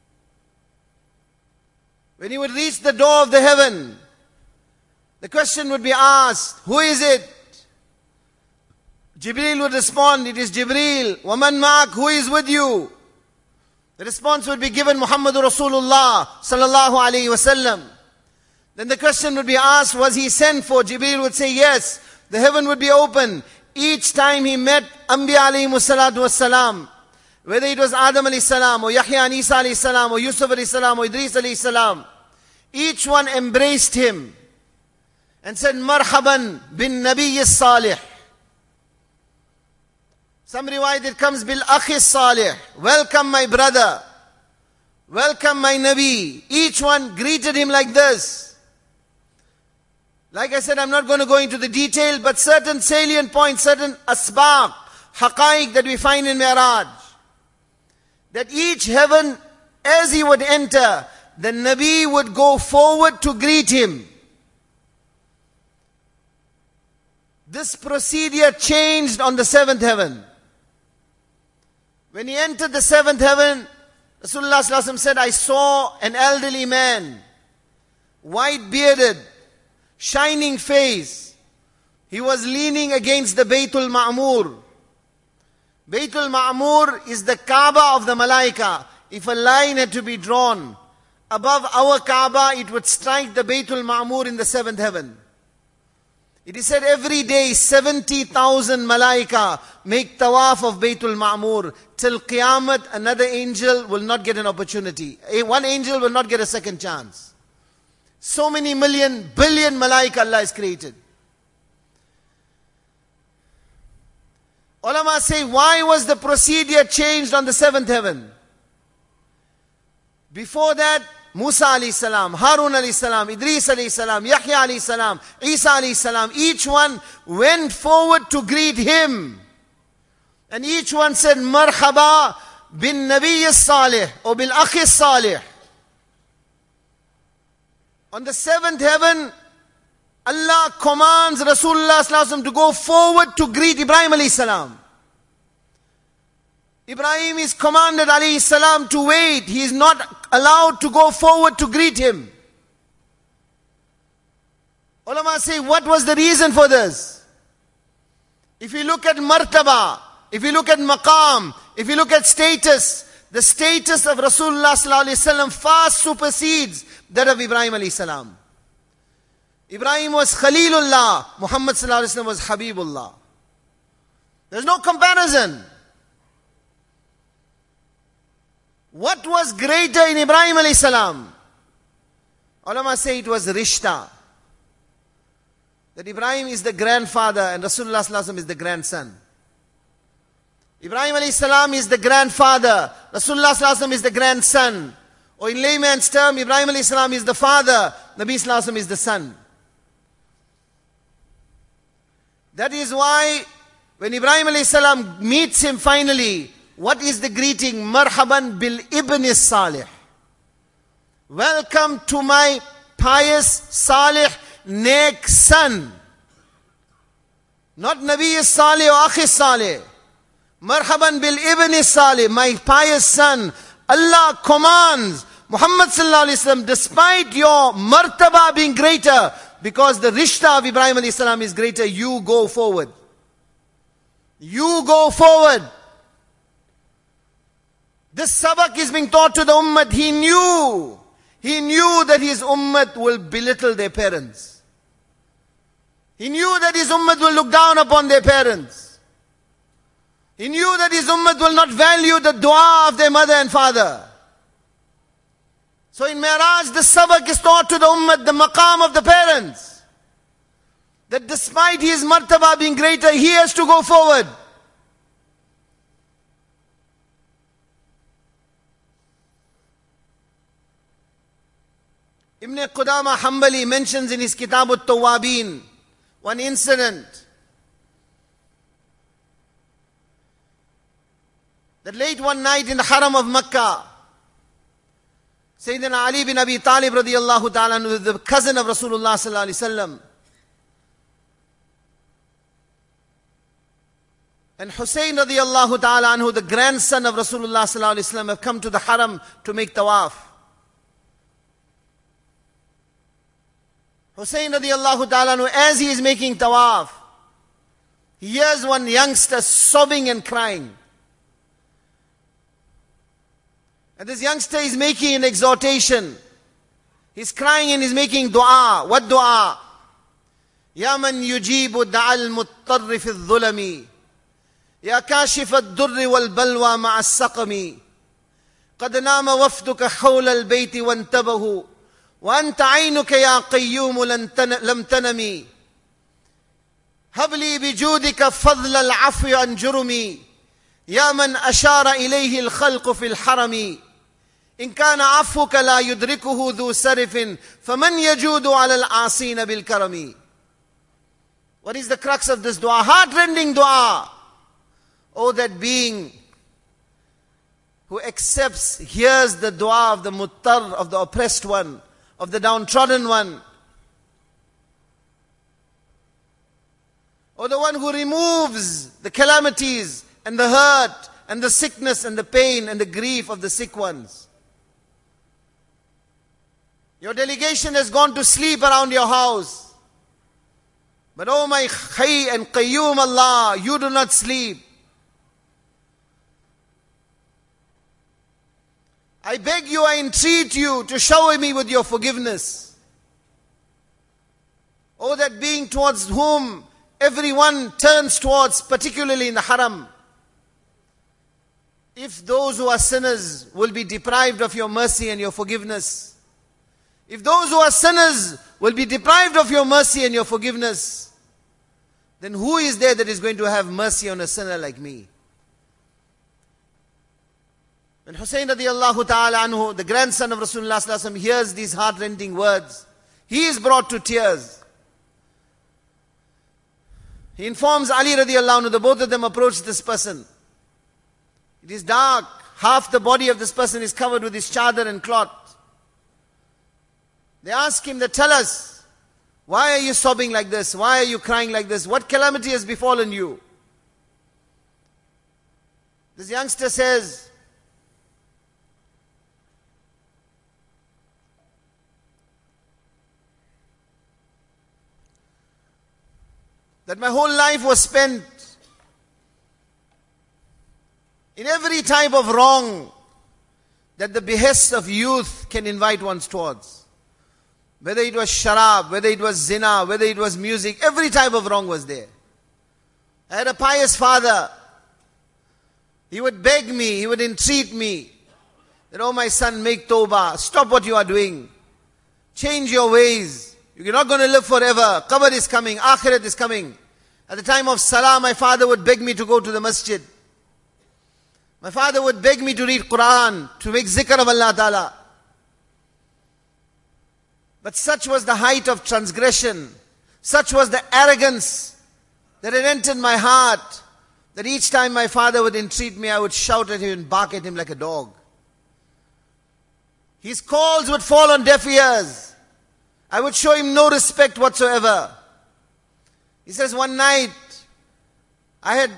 when he would reach the door of the heaven, the question would be asked, who is it? Jibreel would respond, it is Jibreel. Waman ma'ak, who is with you? The response would be given, Muhammadur Rasulullah sallallahu alayhi wasallam. Then the question would be asked, was he sent for? Jibreel would say yes. The heaven would be open. Each time he met Anbiya alayhimu salatu wassalam, whether it was Adam alayhi salam, or Yahya and Isa alayhi salam, or Yusuf alayhi salam, or Idris alayhi salam, each one embraced him and said, Marhaban bin Nabiy Salih. Some riwayat it comes, Bil Akhi Salih. Welcome my brother. Welcome my Nabi. Each one greeted him like this. Like I said, I'm not going to go into the detail, but certain salient points, certain asbaq, haqaiq that we find in Mi'raj. That each heaven, as he would enter, the Nabi would go forward to greet him. This procedure changed on the seventh heaven. When he entered the seventh heaven, Rasulullah sallallahu alaihi wasallam said, I saw an elderly man, white bearded, shining face. He was leaning against the Baytul Ma'mur. Baytul Ma'mur is the Kaaba of the Malaika. If a line had to be drawn above our Kaaba, it would strike the Baytul Ma'mur in the seventh heaven. It is said every day 70,000 Malaika make tawaf of Baytul Ma'mur. Till Qiyamah, another angel will not get an opportunity. One angel will not get a second chance. So many billion Malaika Allah has created. Ulama say, why was the procedure changed on the seventh heaven? Before that, Musa alayhi salam, Harun alayhi salam, Idris alayhi salam, Yahya alayhi salam, Isa alayhi salam, each one went forward to greet him. And each one said, Marhaba bin Nabiy Salih, or bil Akhi Salih. On the seventh heaven, Allah commands Rasulullah sallallahu alaihi wasallam to go forward to greet Ibrahim alayhi salam. Ibrahim is commanded alayhi salam to wait. He is not allowed to go forward to greet him. Ulama say, what was the reason for this? If you look at martaba, if you look at maqam, if you look at status, the status of Rasulullah sallallahu alaihi wasallam far supersedes that of Ibrahim alayhi salam. Ibrahim was Khalilullah. Muhammad sallallahu alaihi wasallam was Habibullah. There's no comparison. What was greater in Ibrahim alayhi salam? Ulama say it was Rishta. That Ibrahim is the grandfather and Rasulullah sallallahu alaihi wasallam is the grandson. Ibrahim alayhi salam is the grandfather. Rasulullah sallallahu alaihi wasallam is the grandson. Or in layman's term, Ibrahim alayhi salam is the father. Nabi sallallahu alaihi wasallam is the son. That is why when Ibrahim alayhi salam meets him finally, what is the greeting? Marhaban bil ibn salih. Welcome to my pious, salih, neck son. Not Nabi salih or Akhi salih. Marhaban bil ibn salih, my pious son. Allah commands Muhammad sallallahu alaihi wasallam, despite your martaba being greater, because the rishta of Ibrahim alayhi salam is greater, you go forward. You go forward. This sabak is being taught to the ummah. He knew that his ummah will belittle their parents. He knew that his ummah will look down upon their parents. He knew that his ummah will not value the dua of their mother and father. So in Mi'raj, the sabak is taught to the ummah, the maqam of the parents. That despite his martaba being greater, he has to go forward. Ibn Qudama Hanbali mentions in his Kitab al-Tawwabin one incident. That late one night in the Haram of Makkah, Sayyidina Ali bin Abi Talib radiyallahu ta'ala, the cousin of Rasulullah sallallahu alaihi wasallam, and Hussein radiyallahu ta'ala anhu, the grandson of Rasulullah sallallahu alaihi wasallam, have come to the Haram to make tawaf. Hussein radiyallahu ta'ala anhu, as he is making tawaf, he hears one youngster sobbing and crying. And this youngster is making an exhortation. He's crying and he's making dua. What dua? Ya man yujibu da'al muttarri fi dhulami. Ya kashif ad-durri wal balwa ma'as saqami. Qad nama wafduka hawla al-bayti wantabahu. Wa anta aynuka ya qayyumu lam tanami. Habli bijudika fadla al-afwi an jurumi. Ya man ashara ilayhi al-khalqu fi al-harami. إن كان عفوك لا يدركه ذو سرف فمن يجود على العاصين بالكرم. What is the crux of this dua? Heart-rending dua. Oh, that being who accepts, hears the dua of the muttar, of the oppressed one, of the downtrodden one. Or the one who removes the calamities and the hurt and the sickness and the pain and the grief of the sick ones. Your delegation has gone to sleep around your house. But oh my Hayy and Qayyum Allah, you do not sleep. I beg you, I entreat you to shower me with your forgiveness. Oh, that being towards whom everyone turns towards, particularly in the Haram. If those who are sinners will be deprived of your mercy and your forgiveness, if those who are sinners will be deprived of your mercy and your forgiveness, then who is there that is going to have mercy on a sinner like me? When Hussein radiyallahu ta'ala anhu, the grandson of Rasulullah sallallahu alaihi wasallam, hears these heart-rending words, he is brought to tears. He informs Ali radiyallahu anhu, the both of them approach this person. It is dark. Half the body of this person is covered with his chadar and cloth. They ask him, they tell us, why are you sobbing like this? Why are you crying like this? What calamity has befallen you? This youngster says, that my whole life was spent in every type of wrong that the behests of youth can invite one towards. Whether it was sharab, whether it was zina, whether it was music, every type of wrong was there. I had a pious father. He would beg me, he would entreat me that, oh my son, make tawbah, stop what you are doing. Change your ways. You're not going to live forever. Qabr is coming, akhirat is coming. At the time of salah, my father would beg me to go to the masjid. My father would beg me to read Quran, to make zikr of Allah Ta'ala. But such was the height of transgression, such was the arrogance that had entered my heart, that each time my father would entreat me, I would shout at him and bark at him like a dog. His calls would fall on deaf ears. I would show him no respect whatsoever. He says, one night, I had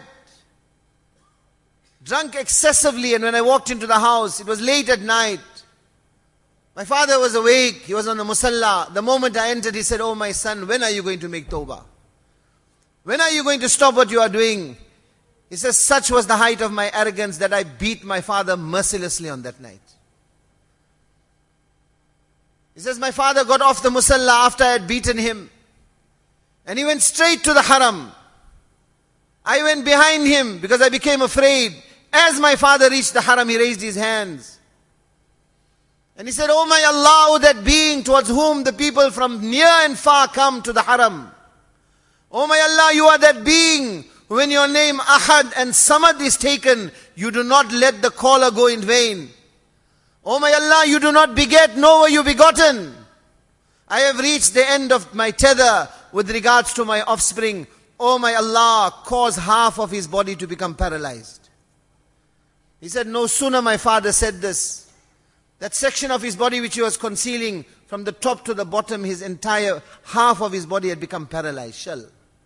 drunk excessively, and when I walked into the house, it was late at night. My father was awake, he was on the musalla. The moment I entered, he said, oh my son, when are you going to make tawbah? When are you going to stop what you are doing? He says, such was the height of my arrogance that I beat my father mercilessly on that night. He says, my father got off the musalla after I had beaten him. And he went straight to the haram. I went behind him because I became afraid. As my father reached the haram, he raised his hands. And he said, oh my Allah, oh that being towards whom the people from near and far come to the haram. Oh my Allah, you are that being when your name Ahad and Samad is taken, you do not let the caller go in vain. Oh my Allah, you do not beget, nor were you begotten. I have reached the end of my tether with regards to my offspring. Oh my Allah, cause half of his body to become paralyzed. He said, no sooner my father said this, that section of his body which he was concealing, from the top to the bottom, his entire half of his body had become paralyzed. Shall.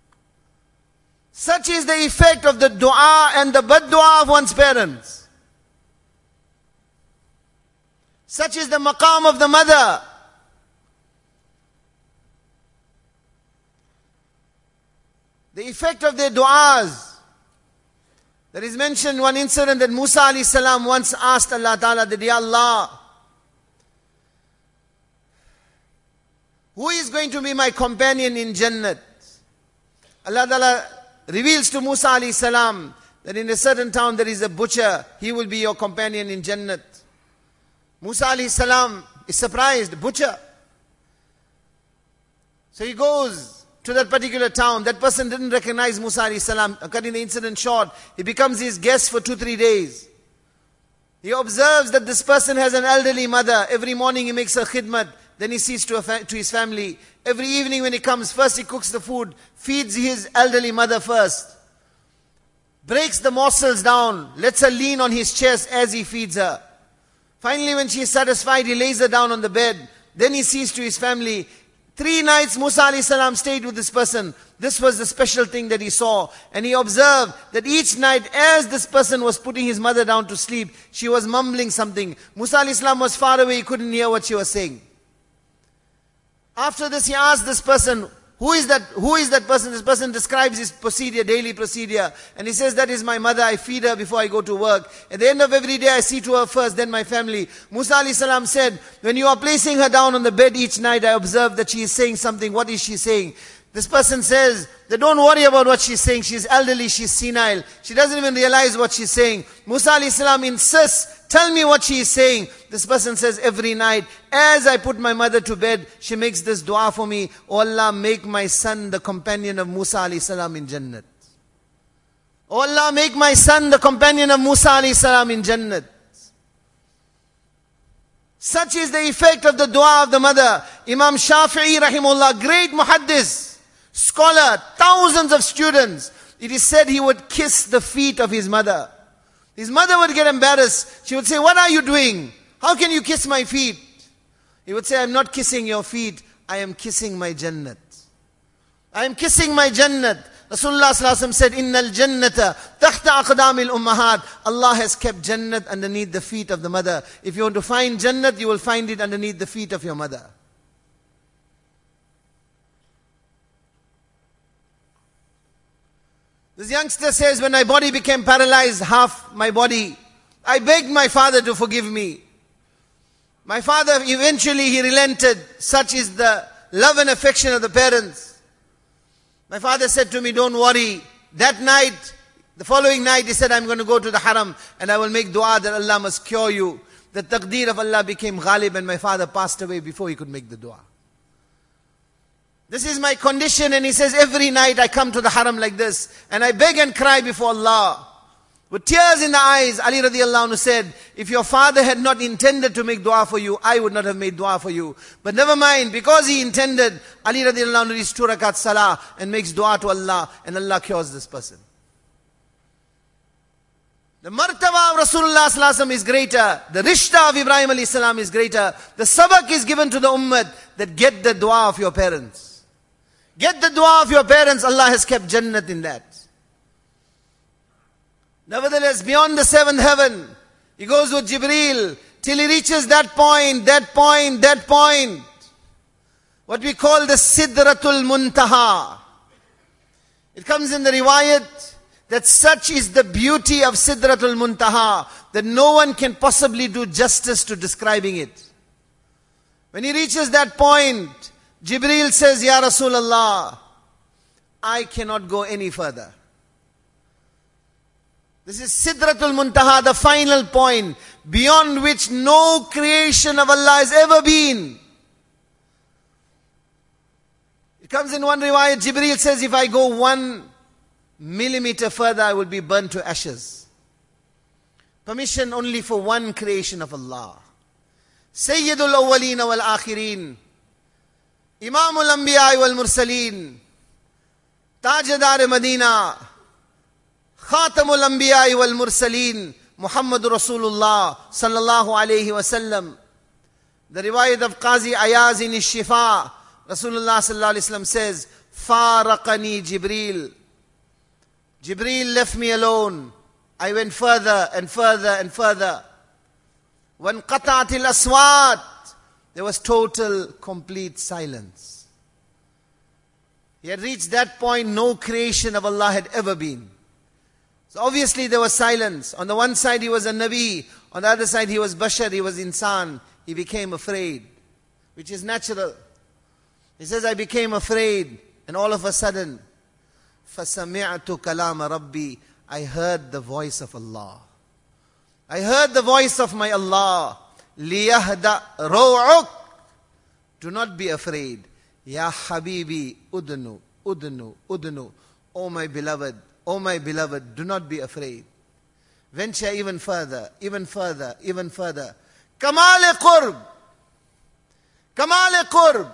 Such is the effect of the dua and the bad dua of one's parents. Such is the maqam of the mother. The effect of their du'as. There is mentioned one incident that Musa alayhi salam once asked Allah Ta'ala that, Ya Allah, who is going to be my companion in Jannat? Allah Ta'ala reveals to Musa alayhi salam that in a certain town there is a butcher, he will be your companion in Jannat. Musa alayhi salam is surprised, butcher. So he goes to that particular town. That person didn't recognize Musa alayhi salam. Cutting the incident short, he becomes his guest for 2-3 days. He observes that this person has an elderly mother. Every morning he makes a khidmat, then he sees to his family. Every evening when he comes, first he cooks the food, feeds his elderly mother first, breaks the morsels down, lets her lean on his chest as he feeds her. Finally, when she is satisfied, he lays her down on the bed. Then he sees to his family. 3 nights Musa alayhi salam stayed with this person. This was the special thing that he saw. And he observed that each night as this person was putting his mother down to sleep, she was mumbling something. Musa alayhi salam was far away, he couldn't hear what she was saying. After this he asked this person, who is that person? This person describes his procedure, daily procedure. And he says, that is my mother, I feed her before I go to work. At the end of every day I see to her first, then my family. Musa alayhi salam said, when you are placing her down on the bed each night, I observe that she is saying something. What is she saying? This person says, that don't worry about what she's saying. She's elderly, she's senile. She doesn't even realize what she's saying. Musa alayhi salam insists, tell me what she is saying. This person says, every night, as I put my mother to bed, she makes this dua for me. Oh Allah, make my son the companion of Musa alayhi salam in Jannat. Oh Allah, make my son the companion of Musa alayhi salam in Jannat. Such is the effect of the dua of the mother. Imam Shafi'i rahimahullah, great muhaddis, scholar, thousands of students. It is said he would kiss the feet of his mother. His mother would get embarrassed. She would say, what are you doing? How can you kiss my feet? He would say, I'm not kissing your feet. I am kissing my Jannat. I am kissing my Jannat. Rasulullah sallallahu alaihi wasallam said, Innal Jannata tahta aqdamil ummahat. Allah has kept Jannat underneath the feet of the mother. If you want to find Jannat, you will find it underneath the feet of your mother. This youngster says, when my body became paralyzed, half my body, I begged my father to forgive me. My father, eventually he relented. Such is the love and affection of the parents. My father said to me, don't worry. That night, the following night, he said, I'm going to go to the haram and I will make dua that Allah must cure you. The taqdeer of Allah became ghalib and my father passed away before he could make the dua. This is my condition, and he says, every night I come to the haram like this and I beg and cry before Allah. With tears in the eyes, Ali radiallahu anhu said, if your father had not intended to make dua for you, I would not have made dua for you. But never mind, because he intended, Ali radiallahu anhu reads 2 rakat salah and makes dua to Allah, and Allah cures this person. The martaba of Rasulullah sallallahu alaihi wasallam is greater. The rishta of Ibrahim alayhi salam is greater. The sabak is given to the ummah that get the dua of your parents. Get the dua of your parents. Allah has kept Jannat in that. Nevertheless, beyond the 7th heaven, he goes with Jibreel till he reaches that point. What we call the Sidratul Muntaha. It comes in the riwayat that such is the beauty of Sidratul Muntaha that no one can possibly do justice to describing it. When he reaches that point, Jibreel says, Ya Rasulullah, I cannot go any further. This is Sidratul Muntaha, the final point, beyond which no creation of Allah has ever been. It comes in one riwayat, Jibreel says, if I go 1 millimeter further, I will be burnt to ashes. Permission only for one creation of Allah. Sayyidul Awwaleen wal Akhirin, Imamul Anbiya wal Mursaleen, Tajdar Madina, Khatamul Anbiya wal Mursaleen, Muhammadur Rasulullah sallallahu alayhi wasallam. The riwayat of Qazi Ayaz in Shifa, Rasulullah sallallahu alayhi wasallam says, Faraqani Jibreel. Jibreel left me alone. I went further and further and further. When qata'atil aswat, there was total, complete silence. He had reached that point no creation of Allah had ever been. So obviously there was silence. On the one side he was a Nabi, on the other side he was Bashar, he was Insan. He became afraid, which is natural. He says, I became afraid, and all of a sudden, فَسَمِعْتُ كَلَامَ رَبِّي, I heard the voice of Allah. I heard the voice of my Allah. لِيَهْدَأْ رَوْعُكْ, do not be afraid. Ya Habibi, udnu, udnu, udnu. Oh my beloved, do not be afraid. Venture even further, even further, even further. Kamal qurb. Kamal qurb.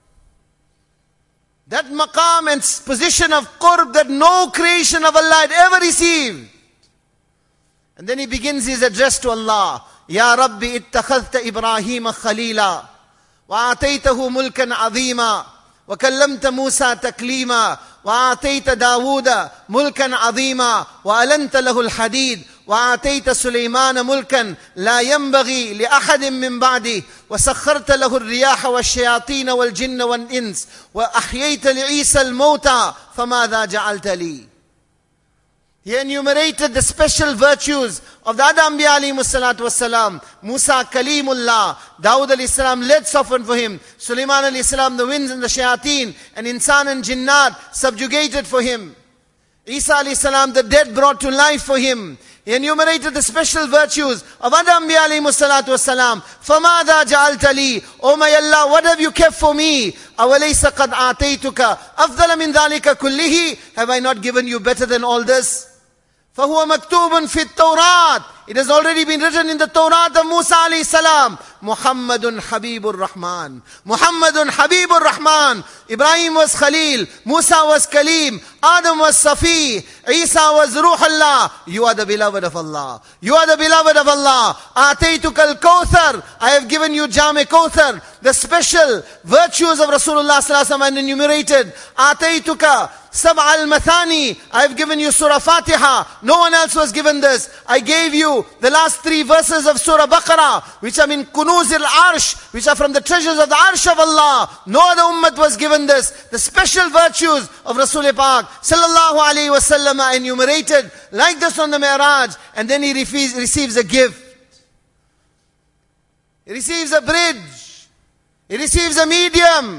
That maqam and position of qurb that no creation of Allah had ever received. And then he begins his address to Allah. Ya Rabbi ittakhadhta Ibrahima khalila wa ataytahu mulkan azima wa kallamta Musa taklima wa atayta Dawuda mulkan azima wa alanta lahu al-hadid وآتيت سليمان ملكا لا ينبغي لأحد من بعده وسخرت له الرياح والشياطين والجن والإنس وأحييت لعيسى الموتى فماذا جعلت لي. He enumerated the special virtues of the other Anbiya alayhi salatu wassalam. Musa Kalimullah, Dawud alayhi salam led softened for him, Sulaiman alayhi salam the winds and the shayateen, and insan and jinnat subjugated for him. Isa alayhi salam the dead brought to life for him. He enumerated the special virtues of other Anbiya alayhi salatu wassalam. فَمَاذَا جَعَلْتَ لِي, oh my Allah, what have you kept for me? أَوَلَيْسَ قَدْ آتَيْتُكَ أَفْضَلَ مِنْ ذَلِكَ كُلِّهِ, have I not given you better than all this? فَهُوَ مَكْتُوبٌ فِي التَّوْرَاتِ, it has already been written in the Torah of Musa alayhi salam. Muhammadun Habibur Rahman. Muhammadun Habibur Rahman. Ibrahim was Khalil. Musa was Kalim. Adam was Safi. Isa was Ruhullah. You are the beloved of Allah. You are the beloved of Allah. Ataytukal Kawthar. I have given you Jame Kawthar. The special virtues of Rasulullah sallallahu alaihi wasallam enumerated. Ataytuka Sab al-Mathani. I have given you Surah Fatiha. No one else was given this. I gave you the last 3 verses of Surah Baqarah, which are in Kunuz al-Arsh, which are from the treasures of the Arsh of Allah. No other ummah was given this. The special virtues of Rasul Pak sallallahu alayhi wa sallam are enumerated like this on the Mi'raj, and then he receives a gift. He receives a bridge. He receives a medium.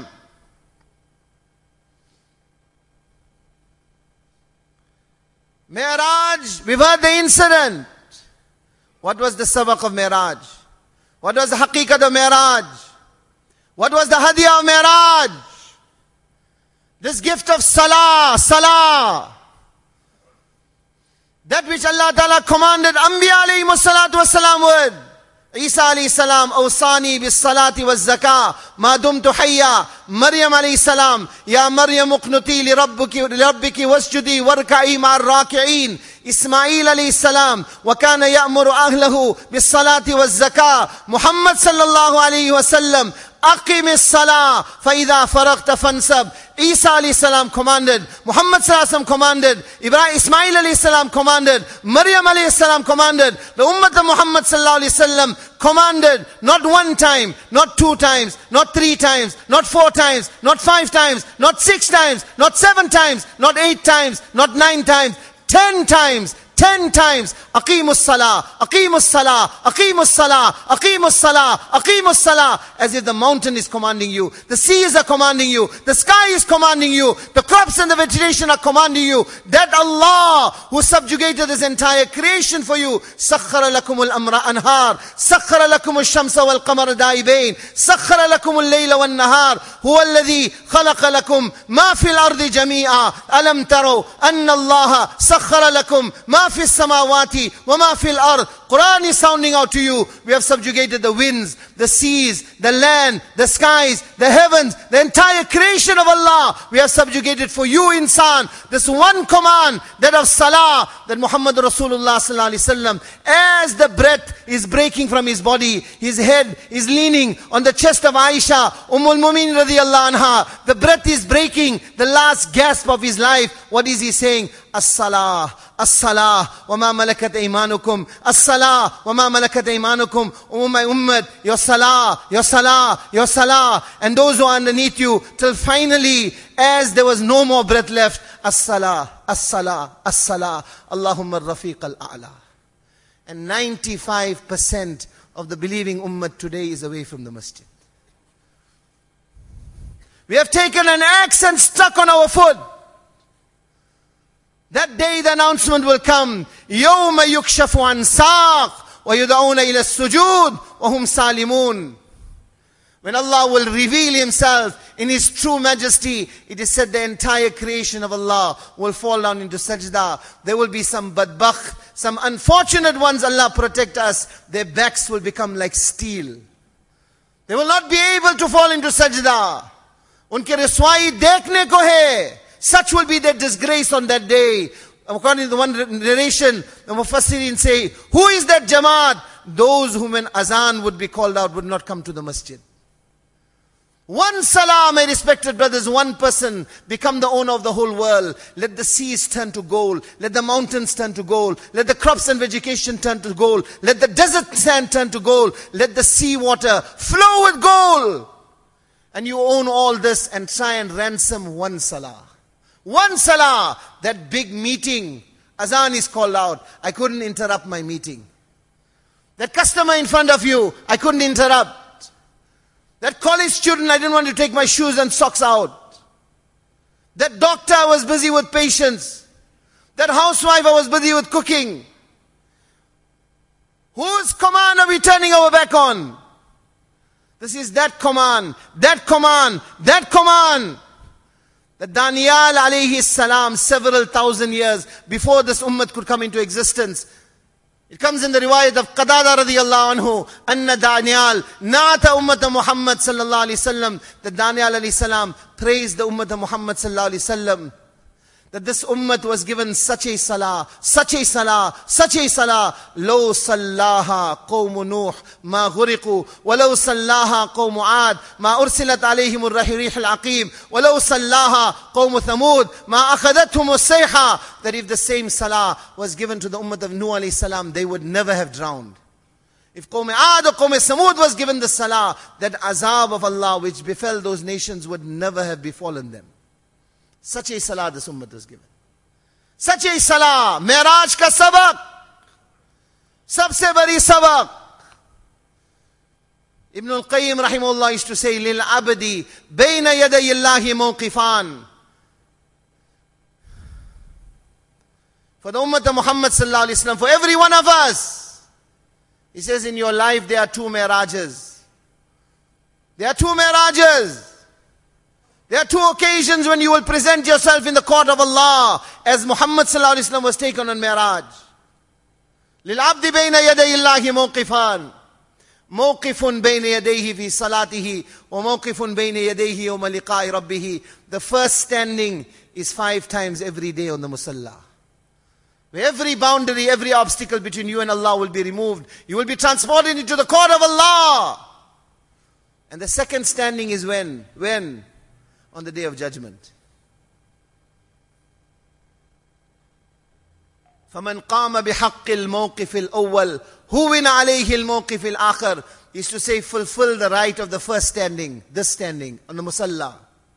Mi'raj, we've heard the incident. What was the sabaq of Mi'raj? What was the haqiqat of Mi'raj? What was the hadiyah of Mi'raj? This gift of salah. That which Allah Ta'ala commanded Anbiya alayhi salatu wasalam with. Isa alayhi salam, awsani bis salati was zakah, ma dumtu hayya. Maryam alayhi salam, ya Maryam uqnuti li rabbiki wasjudi warka'i ma'ar raki'in. Ismail alayhi salam, wa kana ya'muru ahlahu bis salati was zakah. Muhammad sallallahu alayhi wasallam, aqim as salah, fa idha faragta fansab. Isa alayhi salam commanded, Muhammad sallallahu alayhi wasallam commanded, Ismail alayhi salam commanded, Maryam alayhi salam commanded, the ummah of Muhammad sallallahu alayhi wasallam commanded, not one time, not two times, not three times, not four times, not five times, not six times, not seven times, not 8 times, not 9 times, 10 times. 10 times, Aqimus Salah, Aqimus Salah, Aqimus Salah, Aqimus Salah, Aqimus Salah, as if the mountain is commanding you, the seas are commanding you, the sky is commanding you, the crops and the vegetation are commanding you. That Allah who subjugated this entire creation for you, Sakhara lakumul amra anhar, Sakhara lakumul shamsa wal qamar daibain, Sakhara lakumul layla wal nahar, Huwa alladhi khalaqa lakum ma fil ardi jami'a, Alam taro anna Allah sakhara lakum ma fi samawati wa ma fil ard. Quran is sounding out to you. We have subjugated the winds, the seas, the land, the skies, the heavens, the entire creation of Allah. We have subjugated for you, insan, this one command, that of salah, that Muhammad Rasulullah sallallahu alaihi wasallam, as the breath is breaking from his body, his head is leaning on the chest of Aisha, Ummul Mumin radiyallahu anha, the breath is breaking, the last gasp of his life. What is he saying? As-salah, as-salah, wa ma malakat aymanukum, as-salah, wa ma malakat aymanukum, O my ummah, your salah, your salah, your salah, and those who are underneath you, till finally, as there was no more breath left, as-salah, as-salah, as-salah, Allahumma rafiq al-a'la. And 95% of the believing ummah today is away from the masjid. We have taken an axe and stuck on our foot. That day the announcement will come. يَوْمَ يُكْشَفُ عَنْ سَاقٍ وَيُدْعَوْنَ إِلَى السُّجُودِ وَهُمْ سَالِمُونَ. When Allah will reveal Himself in His true majesty, it is said the entire creation of Allah will fall down into sajda. There will be some badbakh, some unfortunate ones, Allah protect us. Their backs will become like steel. They will not be able to fall into sajda. Unke riswai dekhne ko hai. Such will be their disgrace on that day. According to the one narration, the Mufassirin say, who is that Jamaat? Those whom an azan would be called out would not come to the masjid. One salah, my respected brothers, one person become the owner of the whole world. Let the seas turn to gold. Let the mountains turn to gold. Let the crops and vegetation turn to gold. Let the desert sand turn to gold. Let the sea water flow with gold. And you own all this and try and ransom one salah. One salah, that big meeting, azan is called out. I couldn't interrupt my meeting. That customer in front of you, I couldn't interrupt. That college student, I didn't want to take my shoes and socks out. That doctor, I was busy with patients. That housewife, I was busy with cooking. Whose command are we turning our back on? This is that command, that command, that command. That Daniel alayhi salam, several thousand years before this ummah could come into existence. It comes in the riwayat of Qadada radiyallahu anhu, Anna Daniel, Nata ummata Muhammad sallallahu alayhi wasallam. That Daniel alayhi salam praised the ummah of Muhammad sallallahu alayhi wasallam. That this ummah was given such a salah, such a salah, such a salah. Lo sallaha qawmu Nuh ma ghuriqu, walau sallaha qawmu Ad ma ursilat alayhim ar-rih al-aqib, walau sallaha qawmu Thamud ma akhadathum as-sayha. That if the same salah was given to the ummah of Nuh alayhi salam, they would never have drowned. If Qawm Ad or Qawm Samud was given the salah, that azab of Allah which befell those nations would never have befallen them. Such a salah this ummah was given. Such a salah, Mi'raj ka sabak, sabse bari sabak. Ibn al-Qayyim rahimahullah used to say, Lil abdi bayna yaday Allahi mawqifan. For the Ummah of Muhammad sallallahu alaihi wasallam, for every one of us, he says, in your life there are two mirages. There are two mirages. There are two occasions when you will present yourself in the court of Allah, as Muhammad sallallahu alaihi wasallam was taken on Miraj. Lil abdi bayna yaday Allahi mawqifan. موقف بين يديه في صلاته وموقف بين يديه يوم لقاء ربه. The first standing is 5 times every day on the musalla. Where every boundary, every obstacle between you and Allah will be removed. You will be transported into the court of Allah. And the second standing is when? When? On the day of judgment. فَمَنْ قَامَ بِحَقِّ الْمَوْقِفِ الْأَوَّلِ هُوِنَ عَلَيْهِ الْمَوْقِفِ الْآخَرِ. He used to say, fulfill the right of the first standing, this standing, on the musalla.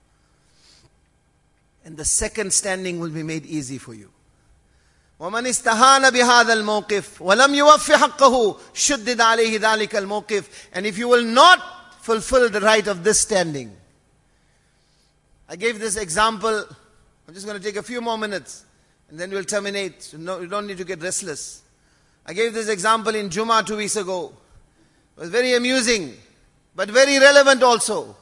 And the second standing will be made easy for you. وَمَنْ اسْتَهَانَ بِهَذَا الْمَوْقِفِ وَلَمْ يُوَفِّ حَقَّهُ شُدِّدَ عَلَيْهِ ذَلِكَ الْمَوْقِفِ. And if you will not fulfill the right of this standing. I gave this example. I'm just going to take a few more minutes. And then we'll terminate. So no, you don't need to get restless. I gave this example in Jummah 2 weeks ago. It was very amusing, but very relevant also.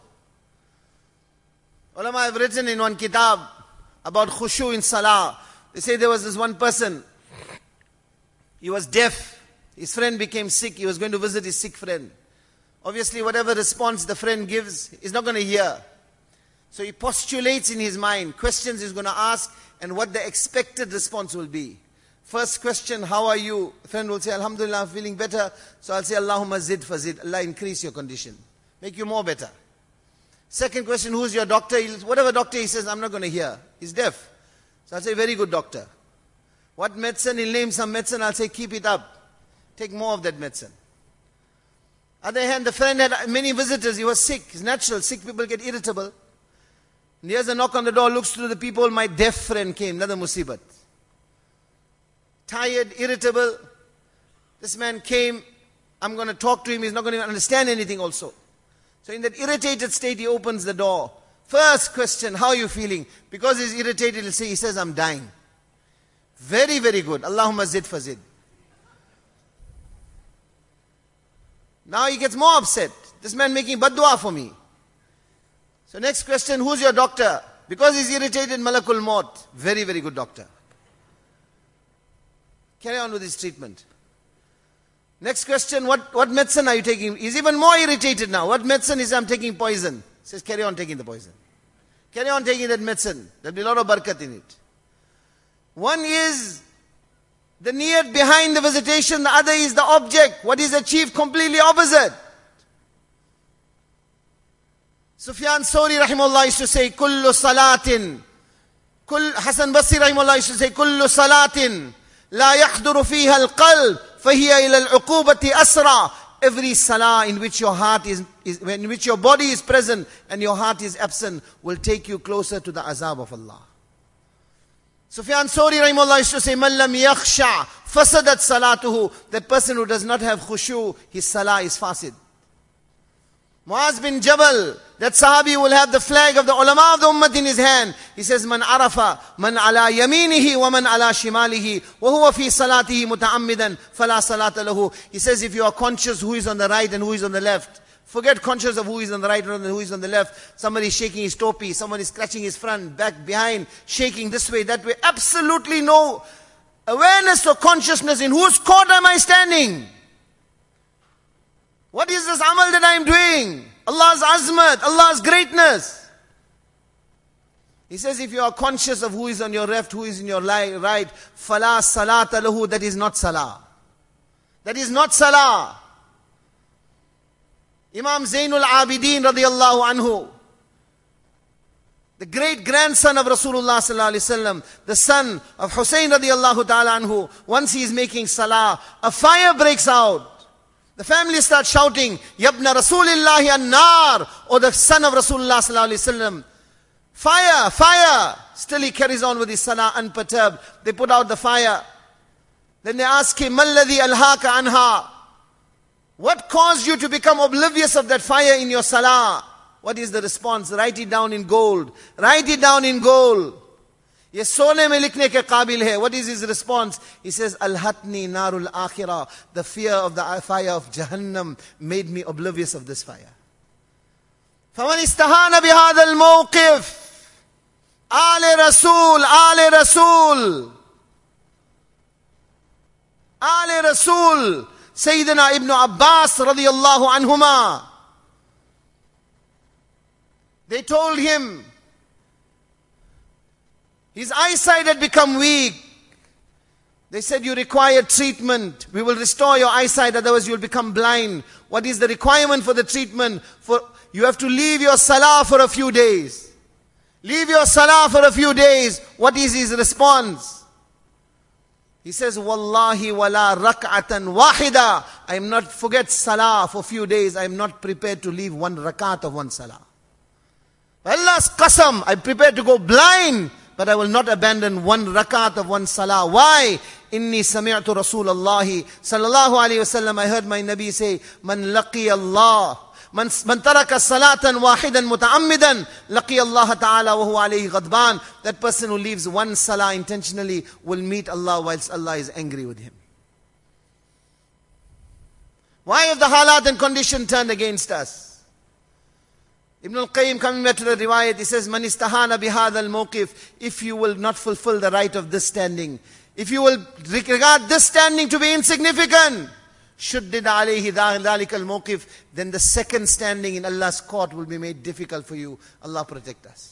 Ulama have written in one kitab about khushu in salah. They say there was this one person. He was deaf. His friend became sick. He was going to visit his sick friend. Obviously, whatever response the friend gives, he's not going to hear. So he postulates in his mind, questions he's going to ask, and what the expected response will be. First question, how are you? The friend will say, Alhamdulillah, I'm feeling better. So I'll say, Allahumma zid fazid. Allah increase your condition. Make you more better. Second question, who's your doctor? Whatever doctor he says, I'm not going to hear. He's deaf. So I'll say, very good doctor. What medicine? He'll name some medicine. I'll say, keep it up. Take more of that medicine. Other hand, the friend had many visitors. He was sick. It's natural. Sick people get irritable. And here's a knock on the door, looks through the people, my deaf friend came, another musibat. Tired, irritable. This man came, I'm going to talk to him, he's not going to understand anything also. So in that irritated state, he opens the door. First question, how are you feeling? Because he's irritated, he says, I'm dying. Very, very good. Allahumma zid fazid. Now he gets more upset. This man making bad dua for me. So next question, who's your doctor? Because he's irritated, Malakul Maut. Very, very good doctor. Carry on with his treatment. Next question, what medicine are you taking? He's even more irritated now. What medicine is I'm taking poison? He says, carry on taking the poison. Carry on taking that medicine. There'll be a lot of barakat in it. One is the niyat behind the visitation. The other is the object. What is achieved completely opposite. Sufyan Sawri rahimahullah used to say, Kullu salatin. Hasan Basri rahimahullah used to say, Kullu salatin. La yahduru fiha al-qalb. Fahiya ila al-uqubati asra. Every salah in which your heart in which your body is present and your heart is absent will take you closer to the azab of Allah. Sufyan Sawri rahimahullah used to say, Man lam yakhsha fasadat salatuhu. That person who does not have khushu, his salah is fasid. Muaz bin Jabal, that sahabi will have the flag of the ulama of the ummah in his hand. He says, Man arafa, man ala yaminihi wa man ala shimalihi, wa huwa fi salatihi muta'ammidan, fala salata lahu. He says, if you are conscious who is on the right and who is on the left, forget conscious of who is on the right and who is on the left. Somebody is shaking his topi, someone is scratching his front, back, behind, shaking this way, that way. Absolutely no awareness or consciousness in whose court am I standing? What is this amal that I am doing? Allah's azmat, Allah's greatness. He says, if you are conscious of who is on your left, who is in your right, fala salata lahu, that is not salah. That is not salah. Imam Zainul Abidin radiyallahu anhu, the great grandson of Rasulullah sallallahu alaihi wasallam, the son of Hussein radiyallahu ta'ala anhu, once he is making salah, a fire breaks out. The family starts shouting, Yabna Rasulillahi an-nar, or the son of Rasulullah sallallahu alaihi wasallam. Fire, fire. Still he carries on with his salah unperturbed. They put out the fire. Then they ask him, Malladhi alhaka anha. What caused you to become oblivious of that fire in your salah? What is the response? Write it down in gold. Write it down in gold. Ye sone mein likhne ke qabil hai. What is his response? He says, Alhatni narul akhirah. The fear of the fire of Jahannam made me oblivious of this fire. فَمَنْ اسْتَهَانَ بِهَذَا الْمَوْقِفِ آل Rasul, آل Rasul. آل Rasul. Sayyidina Ibn Abbas radiyallahu anhuma. They told him, his eyesight had become weak. They said, you require treatment. We will restore your eyesight, otherwise you will become blind. What is the requirement for the treatment? You have to leave your salah for a few days. Leave your salah for a few days. What is his response? He says, Wallahi wala rak'atan wahida. I am not, forget salah for a few days. I am not prepared to leave one rakat of one salah. Allah's qasam, I am prepared to go blind, but I will not abandon one rakat of one salah. Why? Inni sami'tu Rasulallahi sallallahu alayhi wasallam. I heard my Nabi say, Man laqi Allah. Man taraka salatan wahidan muta'ammidan laqi Allah ta'ala wa huwa alayhi ghadban. That person who leaves one salah intentionally will meet Allah whilst Allah is angry with him. Why have the halat and condition turned against us? Ibn al-Qayyim, coming back to the riwayat, he says, Man istahana bihadha al-mawqif. If you will not fulfill the right of this standing, if you will regard this standing to be insignificant, shuddid alayhi dhalika al-mawqif, then the second standing in Allah's court will be made difficult for you. Allah protect us.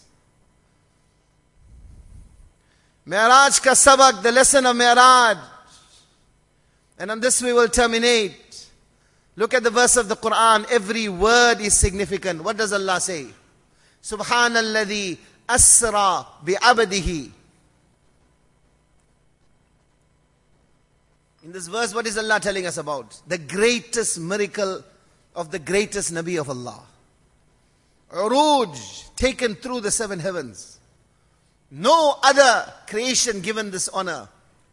Mi'raj ka sabak, the lesson of Mi'raj. And on this we will terminate. Look at the verse of the Quran. Every word is significant. What does Allah say? Subhanalladhi asra bi'abdihi. In this verse, what is Allah telling us about? The greatest miracle of the greatest Nabi of Allah. Uruj, taken through the seven heavens. No other creation given this honor.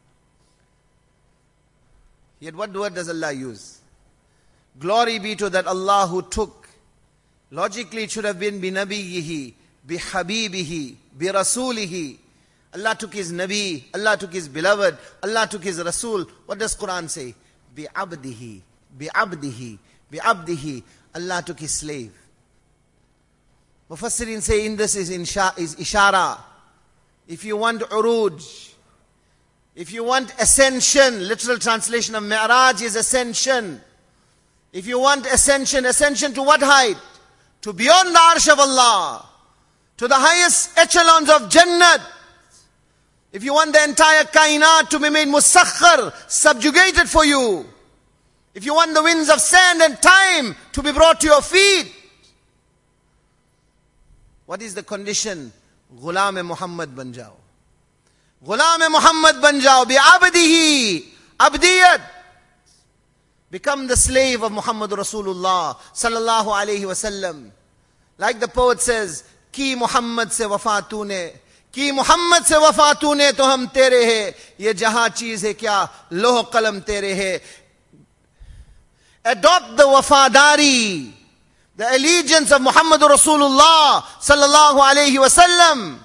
Yet what word does Allah use? Glory be to that Allah who took, logically it should have been بِنَبِيِّهِ بِحَبِيبِهِ بِرَسُولِهِ. Allah took His Nabi, Allah took His beloved, Allah took His Rasul. What does Quran say? بِعَبْدِهِ بِعَبْدِهِ بِعَبْدِهِ. Allah took His slave. Mufassirin say in this is ishara. If you want uruj, if you want ascension, literal translation of Mi'raj is ascension. If you want ascension, ascension to what height? To beyond the arsh of Allah. To the highest echelons of Jannat. If you want the entire kainat to be made musakhar, subjugated for you. If you want the winds of sand and time to be brought to your feet. What is the condition? Ghulam Muhammad ban jao. Ghulam Muhammad ban jao. Bi'abdihi. Abdiyat. Become the slave of Muhammad Rasulullah sallallahu alayhi wasallam. Like the poet says, Ki Muhammad se wafa tune, Ki Muhammad se wafa tune to hum tere hai, ye jahan cheez hai kya, loh qalam tere hai. Adopt the wafadari, the allegiance of Muhammad Rasulullah sallallahu alayhi wasallam,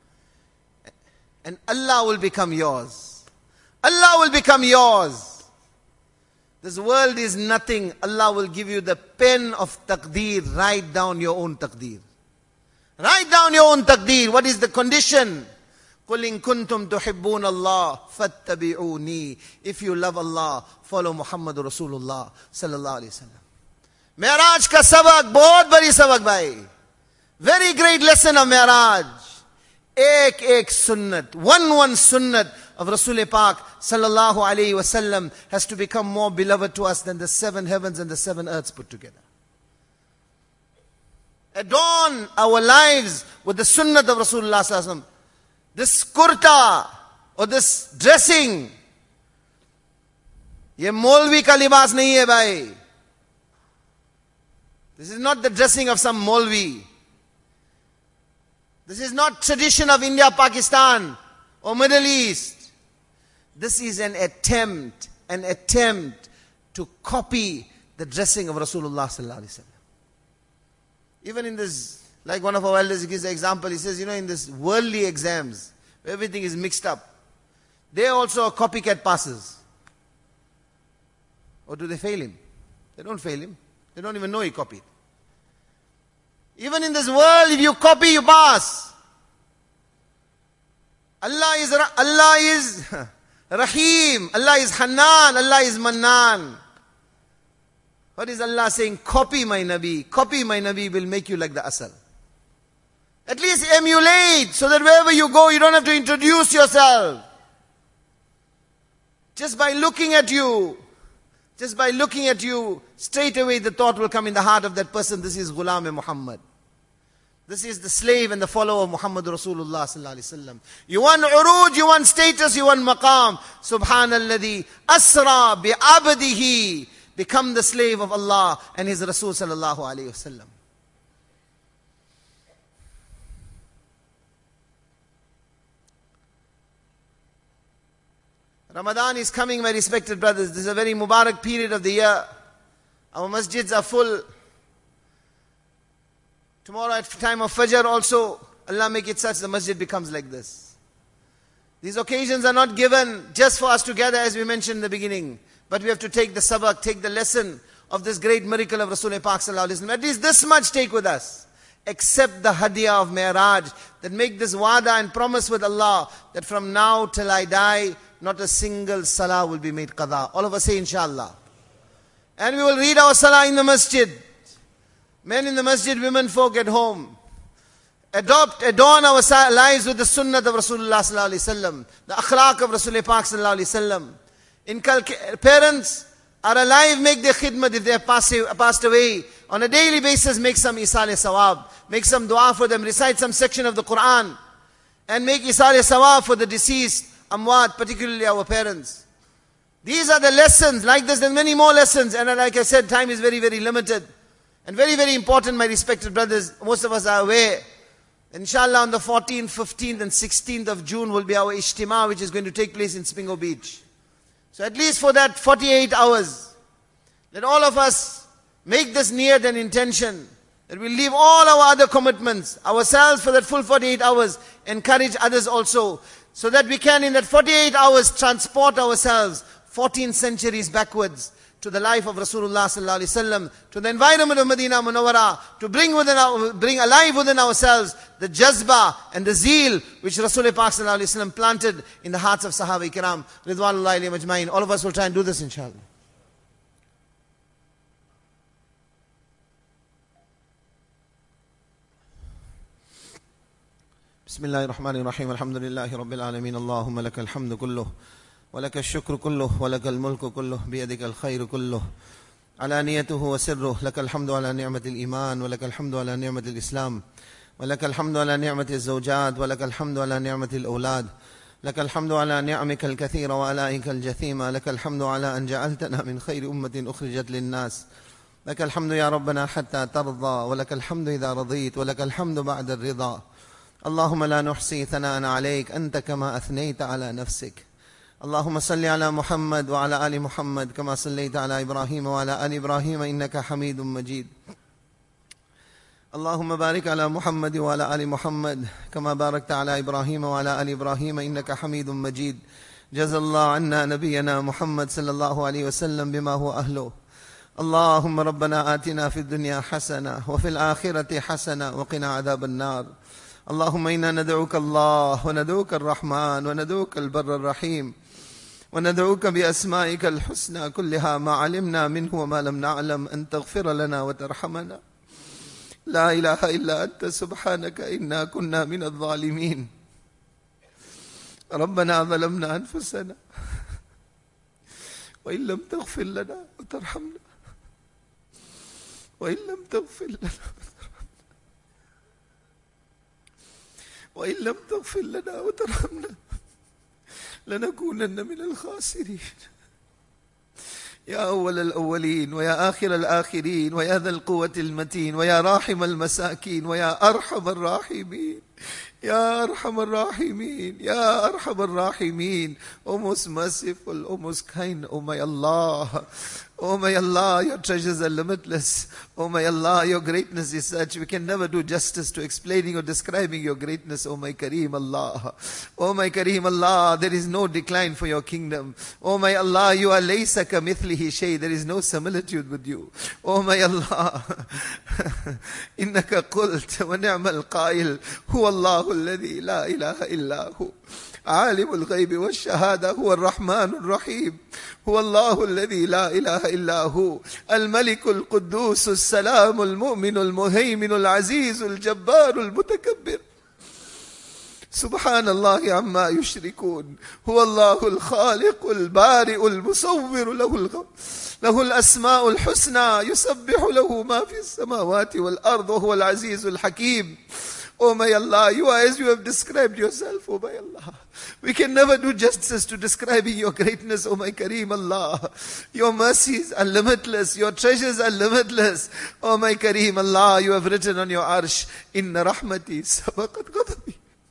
and Allah will become yours. Allah will become yours. This world is nothing. Allah will give you the pen of taqdeer. Write down your own taqdeer. Write down your own taqdeer. What is the condition? قُلْ إِن كُنْتُمْ تُحِبُّونَ اللَّهِ فَاتَّبِعُونِي. If you love Allah, follow Muhammad Rasulullah sallallahu alayhi wa sallam. Mi'raj ka sabak, bahut bari sabak bhai. Very great lesson of Mi'raj. Ek sunnat, one sunnat of Rasul Pak sallallahu alayhi wasallam has to become more beloved to us than the seven heavens and the seven earths put together. Adorn our lives with the sunnat of Rasulullah sallallahu alayhi wasallam. This kurta or this dressing, ye Maulvi ka libas nahi hai bhai. This is not the dressing of some Maulvi. This is not tradition of India, Pakistan or Middle East. This is an attempt to copy the dressing of Rasulullah sallallahu alaihi wasallam. Even in this, like one of our elders gives the example, he says, in this worldly exams, where everything is mixed up, they also are copycat passes. Or do they fail him? They don't fail him. They don't even know he copied. Even in this world, if you copy, you pass. Allah is Rahim, Allah is Hanan, Allah is Mannan. What is Allah saying? Copy my Nabi will make you like the Asal. At least emulate, so that wherever you go, you don't have to introduce yourself. Just by looking at you, straight away the thought will come in the heart of that person, this is Ghulam Muhammad. This is the slave and the follower of Muhammad Rasulullah sallallahu alaihi wasallam. You want uruj, you want status, you want maqam. Subhanalladhi asra bi abdihi. Become the slave of Allah and His Rasul sallallahu alaihi wasallam. Ramadan is coming, my respected brothers. This is a very Mubarak period of the year. Our masjids are full. Tomorrow at time of Fajr also, Allah make it such the masjid becomes like this. These occasions are not given just for us to gather, as we mentioned in the beginning. But we have to take the sabak, take the lesson of this great miracle of Rasulullah Pak sallallahu alaihi wasallam. At least this much take with us. Accept the hadiyah of Mi'raj, that make this wa'da and promise with Allah, that from now till I die, not a single salah will be made qada. All of us say inshallah. And we will read our salah in the masjid. Men in the masjid, women folk at home. Adorn our lives with the sunnah of Rasulullah sallallahu alaihi wasallam, the akhlaq of Rasulullah Pak sallallahu alaihi wasallam. Parents are alive, make their khidmat if they have passed away. On a daily basis, make some isal sawab, make some dua for them, recite some section of the Quran, and make isal sawab for the deceased, amwat, particularly our parents. These are the lessons. Like this, there are many more lessons. And like I said, time is very, very limited. And very, very important, my respected brothers. Most of us are aware. Inshallah, on the 14th, 15th and 16th of June will be our Ijtima, which is going to take place in Spingo Beach. So at least for that 48 hours, let all of us make this niyat and intention, that we'll leave all our other commitments, ourselves for that full 48 hours, encourage others also, so that we can in that 48 hours transport ourselves 14 centuries backwards to the life of Rasulullah sallallahu alaihi wasallam, to the environment of Medina Munawwara, to bring alive within ourselves the jazba and the zeal which Rasulullah Pak sallallahu alaihi wasallam planted in the hearts of Sahaba Ikram ridwanullahi alayhim ajma'in. All of us will try and do this inshallah. Bismillahir Rahmanir Rahim. Alhamdulillahi Rabbil Alamin. Allahumma lakal hamdu kulluh. ولك الشكر كله ولك الملك كله بيدك الخير كله علانيته وسره لك الحمد على نعمة الإيمان ولك الحمد على نعمة الإسلام ولك الحمد على نعمة الزوجات ولك الحمد على نعمة الأولاد لك الحمد على نعمك الكثيرة وآلائك الجثيمة لك الحمد على أن جعلتنا من خير أمة أخرجت للناس لك الحمد يا ربنا حتى ترضى ولك الحمد إذا رضيت ولك الحمد بعد الرضا اللهم لا نحصي ثناء عليك أنت كما أثنيت على نفسك اللهم صل على محمد وعلى آل محمد كما صليت على إبراهيم وعلى آل إبراهيم إنك حميد مجيد اللهم بارك على محمد وعلى آل محمد كما باركت على إبراهيم وعلى آل إبراهيم إنك حميد مجيد جزا الله عنا نبينا محمد صلى الله عليه وسلم بما هو أهله اللهم ربنا آتنا في الدنيا حسنة وفي الآخرة حسنة وقنا عذاب النار اللهم إنا ندعوك الله وندعوك الرحمن وندعوك البر الرحيم وندعوك بأسمائك الحسنى كلها ما علمنا منه وما لم نعلم أن تغفر لنا وترحمنا لا إله إلا أنت سبحانك إنا كنا من الظالمين ربنا ظلمنا أنفسنا وإن لم تغفر لنا وترحمنا وإن لم تغفر لنا وإن لم تغفر لنا وترحمنا لنكونن من الخاسرين يا أول الأولين ويا آخر الآخرين ويا ذا القوة المتين ويا راحم المساكين ويا أرحم الراحمين Ya Arhamar Rahimeen, Ya Arhamar Rahimeen, O most merciful, O most kind, O my Allah. Oh my Allah, your treasures are limitless. Oh my Allah, your greatness is such, we can never do justice to explaining or describing your greatness, oh my Kareem Allah. Oh my Kareem Allah, there is no decline for your kingdom. Oh my Allah, you are laysa kamithlihi shay, there is no similitude with you. Oh my Allah, innaka qult wa ni'mal qail, huwa Allahu alladhi la ilaha illa hu. عالم الغيب والشهادة هو الرحمن الرحيم هو الله الذي لا إله إلا هو الملك القدوس السلام المؤمن المهيمن العزيز الجبار المتكبر سبحان الله عما يشركون هو الله الخالق البارئ المصور له الأسماء الحسنى يسبح له ما في السماوات والأرض وهو العزيز الحكيم. Oh my Allah, you are as you have described yourself, oh my Allah. We can never do justice to describing your greatness, oh my Kareem Allah. Your mercies are limitless, your treasures are limitless. Oh my Kareem Allah, you have written on your arsh, Inna rahmati sabaqat ghadabi.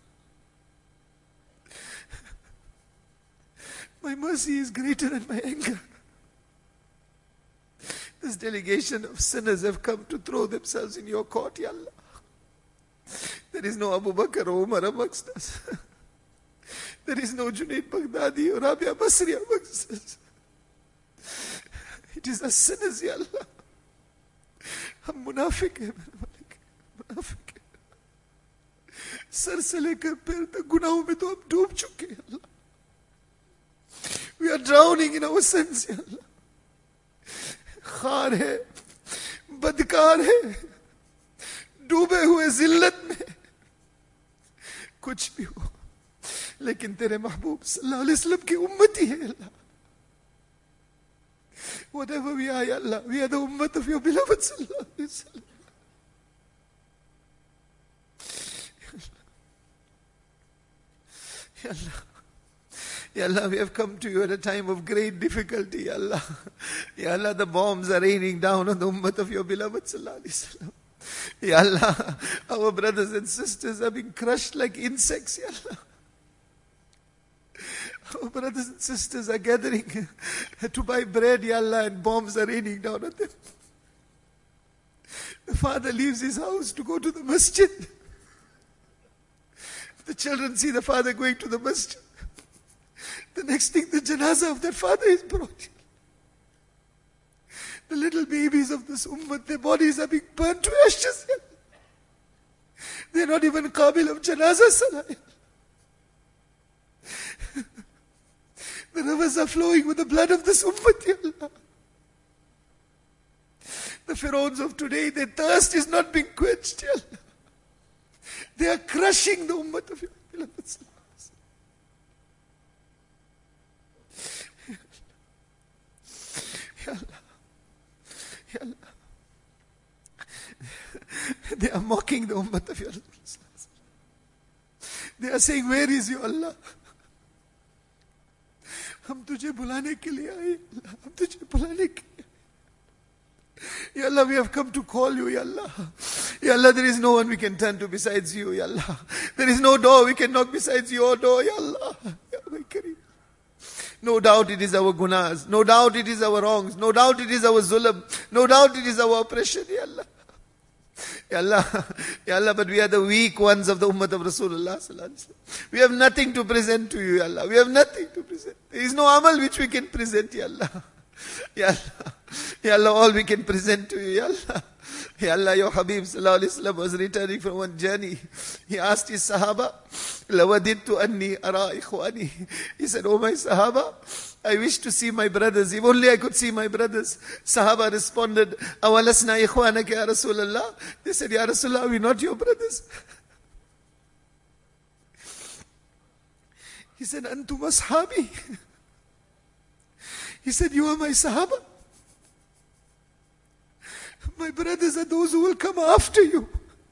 My mercy is greater than my anger. This delegation of sinners have come to throw themselves in your court, Ya Allah. There is no Abu Bakr or Umar amongst us. There is no Junaid Baghdadi or Rabia Basri amongst us. It is us sinners, Ya Allah. हम मुनाफिक हैं मेरे मालिक, मुनाफिक हैं. Sir से लेकर पैर तक गुनाहों में तो हम डूब चुके हैं, Allah. We are drowning in our sins, Ya Allah. खार है, बदकार है, डूबे हुए जिल्लत में. कुछ भी हो, लेकिन तेरे महबूब सल्लल्लाहु अलैहि वसल्लम की उम्मती है, अल्लाह. Whatever we are, Ya Allah, we are the ummah of your beloved sallallahu alaihi wasallam. Ya Allah, Ya Allah, we have come to you at a time of great difficulty, Ya Allah. Ya Allah, the bombs are raining down on the ummah of your beloved sallallahu alaihi wasallam. Ya Allah, our brothers and sisters are being crushed like insects, Ya Allah. Our brothers and sisters are gathering to buy bread, Ya Allah, and bombs are raining down on them. The father leaves his house to go to the masjid. The children see the father going to the masjid. The next thing, the janazah of that father is brought. The little babies of this ummah, their bodies are being burnt to ashes. They're not even qabil of janazah salah. The rivers are flowing with the blood of this ummah, Ya Allah. The Pharaohs of today, their thirst is not being quenched, Ya Allah. They are crushing the ummah of your beloved Sallallahu. Ya Allah. Ya Allah. They are mocking the ummah of your Allah. They are saying, where is your Allah? हम तुझे बुलाने के लिए आए, हम तुझे बुलाने के लिए. Ya Allah, we have come to call you, Ya Allah. Ya Allah, there is no one we can turn to besides you, Ya Allah. There is no door we can knock besides your door, Ya Allah. Ya my Kareem. No doubt it is our gunas. No doubt it is our wrongs. No doubt it is our zulm. No doubt it is our oppression, Ya Allah. Ya Allah, Ya Allah, but we are the weak ones of the ummah of Rasulullah sallallahu alaihi wasallam. We have nothing to present to you, Ya Allah. We have nothing to present. There is no amal which we can present, Ya Allah. Ya Allah, Ya Allah, all we can present to you, Ya Allah. Ya Allah, your Habib sallallahu alaihi wasallam was returning from one journey. He asked his Sahaba, "Lawadidtu anni ara ikhwani." He said, "Oh my Sahaba, I wish to see my brothers. If only I could see my brothers." Sahaba responded, "Awalasna ikhwanaka ya Rasulullah." They said, "Ya Rasulullah, are we not your brothers?" He said, "Antum ashabi." He said, "You are my Sahaba. My brothers are those who will come after you,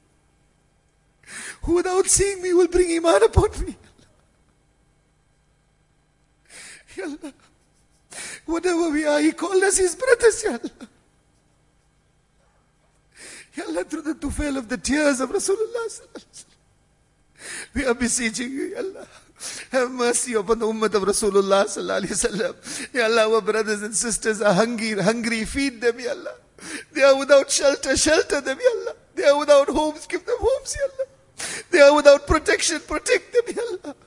who without seeing me will bring iman upon me." Ya Allah, whatever we are, He called us His brothers, Ya Allah. Ya Allah, through the tufail of the tears of Rasulullah sallallahu alaihi wasallam, We are beseeching you, Ya Allah. Have mercy upon the ummah of Rasulullah sallallahu alaihi wasallam. Ya Allah, our brothers and sisters are hungry. Feed them, Ya Allah. They are without shelter. Shelter them, Ya Allah. They are without homes. Give them homes, Ya Allah. They are without protection. Protect them, Ya Allah.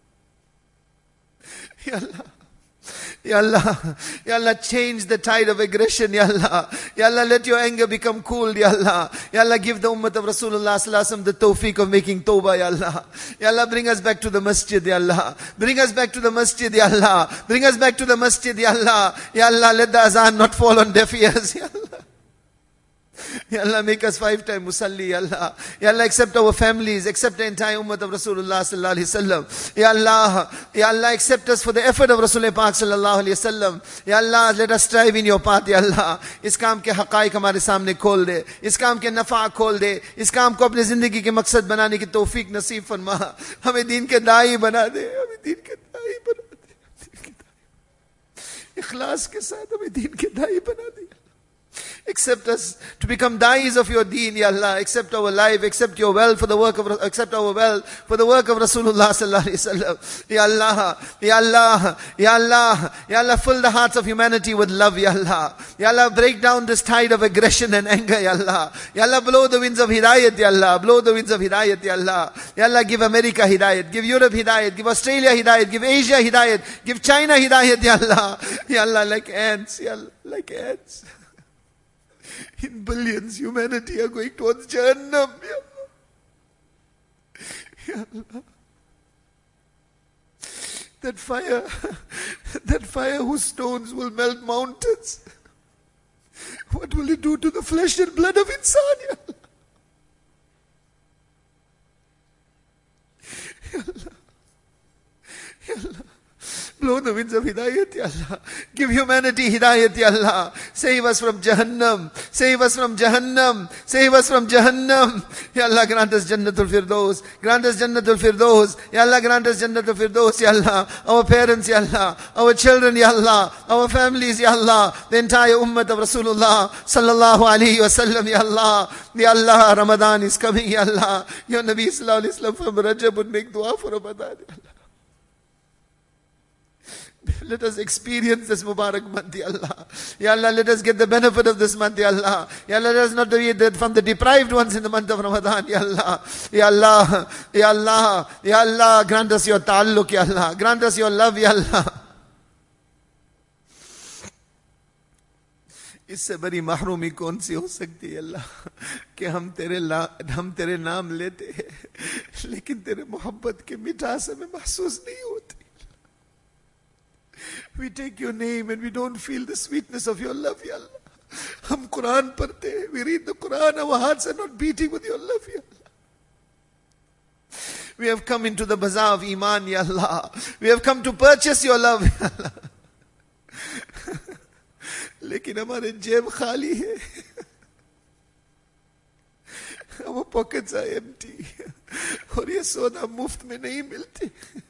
Ya Allah. Ya Allah, Ya Allah, change the tide of aggression, Ya Allah. Ya Allah, let your anger become cool, Ya Allah. Ya Allah, give the ummah of Rasulullah sallallahu alaihi wasallam the tawfiq of making tawbah, Ya Allah. Ya Allah, bring us back to the masjid, Ya Allah. Bring us back to the masjid, Ya Allah. Bring us back to the masjid, Ya Allah. Ya Allah, let the azan not fall on deaf ears, Ya Allah. Ya Allah, make us 5-time musalli, Ya Allah. Ya Allah, accept our families, accept the entire ummah of Rasulullah sallallahu alaihi wasallam. Ya Allah, accept us for the effort of Rasulullah Pak sallallahu alaihi wasallam. Ya Allah, let us strive in your path, Ya Allah. इस काम के हक़ाइक़ हमारे सामने खोल दे, इस काम के नफ़ा खोल दे, इस काम को अपने जिंदगी के मकसद बनाने की तौफीक नसीब फरमा. हमें दीन के दाई बना दे, हमें दीन के दाई बना दे. इखलास के साथ हमें दीन के दाई बना दे. Accept us to become da'is of your deen, Ya Allah. Accept our life, accept your wealth for the work of, accept our wealth for the work of Rasulullah sallallahu alaihi wasallam. Ya Allah, Ya Allah, Ya Allah, Ya Allah, fill the hearts of humanity with love, Ya Allah. Ya Allah, break down this tide of aggression and anger, Ya Allah. Ya Allah, blow the winds of hidayat, Ya Allah. Blow the winds of hidayat, Ya Allah. Ya Allah, give America hidayat, give Europe hidayat, give Australia hidayat, give Asia hidayat, give China hidayat, Ya Allah. Ya Allah, like ants, Ya Allah, like ants. In billions, humanity are going towards Jahannam. Ya Allah. Ya Allah. That fire whose stones will melt mountains. What will it do to the flesh and blood of insan, Ya Allah? Ya Allah. Ya Allah. Blow the winds of hidayat, Ya Allah. Give humanity hidayat, Ya Allah. Save us from Jahannam. Save us from Jahannam. Save us from Jahannam. Ya Allah, grant us Jannatul Firdaus. Grant us Jannatul Firdaus. Ya Allah, grant us Jannatul Firdaus, Ya Allah. Our parents, Ya Allah. Our children, Ya Allah. Our families, Ya Allah. The entire ummah of Rasulullah sallallahu alaihi wasallam, Ya Allah. Ya Allah, Ramadan is coming, Ya Allah. Your Nabi sallallahu alaihi wasallam from Rajab would make dua for Ramadan, Ya Allah. Let us experience this Mubarak month, Ya Allah. Ya Allah, let us get the benefit of this month, Ya Allah. Ya Allah, let us not be from the deprived ones in the month of Ramadan, Ya Allah. Ya Allah, Ya Allah, Ya Allah, grant us your ta'alluq, Ya Allah. Grant us your love, Ya Allah. इससे बड़ी महरूमी कौन सी हो सकती है अल्लाह कि हम तेरे नाम लेते हैं लेकिन तेरे मोहब्बत की मिठास हमें महसूस नहीं होती. We take your name and we don't feel the sweetness of your love, Ya Allah. हम कुरान पढ़ते हैं, we read the Quran, our hearts are not beating with your love, Ya Allah. We have come into the bazaar of Iman, Ya Allah. We have come to purchase your love, Ya Allah. लेकिन हमारे जेब खाली है. Our pockets are empty. और ये सोना मुफ्त में नहीं मिलती.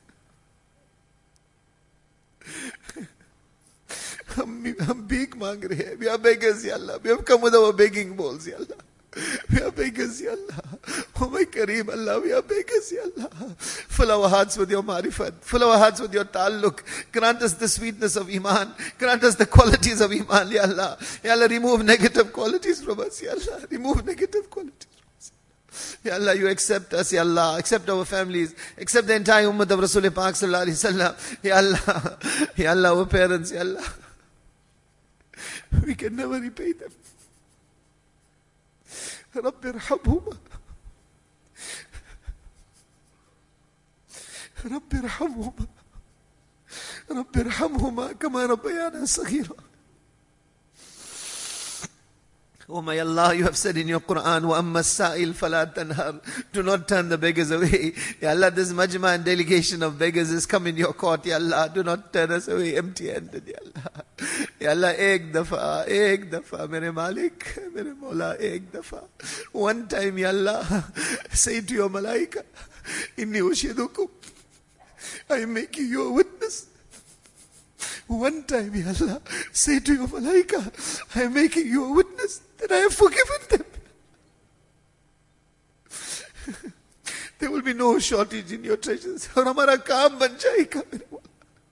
हम भीख मांग रहे हैं. We are beggars, Ya Allah. We have come with our begging bowls, Ya Allah. We are beggars, Ya Allah. Oh my Kareem, Allah, we are beggars, Ya Allah. Fill our hearts with your marifat. Fill our hearts with your ta'alluq. Grant us the sweetness of Iman. Grant us the qualities of Iman, Ya Allah. Ya Allah, remove negative qualities from us, Ya Allah. Remove negative qualities. Ya Allah, you accept us, Ya Allah. Accept our families. Accept the entire ummah of Rasulullah Pak sallallahu alaihi wasallam. Ya Allah. Ya Allah, our parents, Ya Allah. We can never repay them. رب ارحمهما. رب ارحمهما. رب ارحمهما كما ربيانا صغيرا. Oh my Allah, you have said in your Quran, وَأَمَّا السَّائِلْ فَلَا تَنْهَرْ. Do not turn the beggars away. Ya Allah, this majma and delegation of beggars has come in your court, Ya Allah. Do not turn us away empty-handed, Ya Allah. Ya Allah, ek dafa, mere Malik, mere Mawla, ek dafa. One time, Ya Allah, say to your malaika, inni ushidukum, I am making you a witness. One time, Ya Allah, say to your malaika, I am making you a witness that I have forgiven them. There will be be no shortage in your treasures. और हमारा काम बन जाएगा मेरे मौला.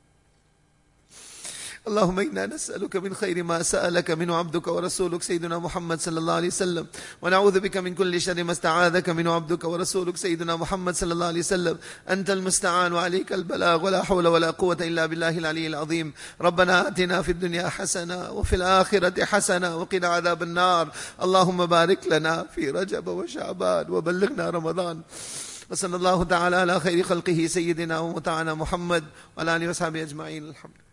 اللهم إنا نسألك من خير ما سألك منه عبدك ورسولك سيدنا محمد صلى الله عليه وسلم, ونعوذ بك من كل شر ما استعاذك منه عبدك ورسولك سيدنا محمد صلى الله عليه وسلم. أنت المستعان وعليك البلاغ, ولا حول ولا قوة إلا بالله العلي العظيم. ربنا آتنا في الدنيا حسنة وفي الآخرة حسنة وقنا عذاب النار. اللهم بارك لنا في رجب وشعبان وبلغنا رمضان. وصلى الله تعالى على خير خلقه سيدنا ومتعنا محمد وعلى آله وصحبه أجمعين. الحمد لله.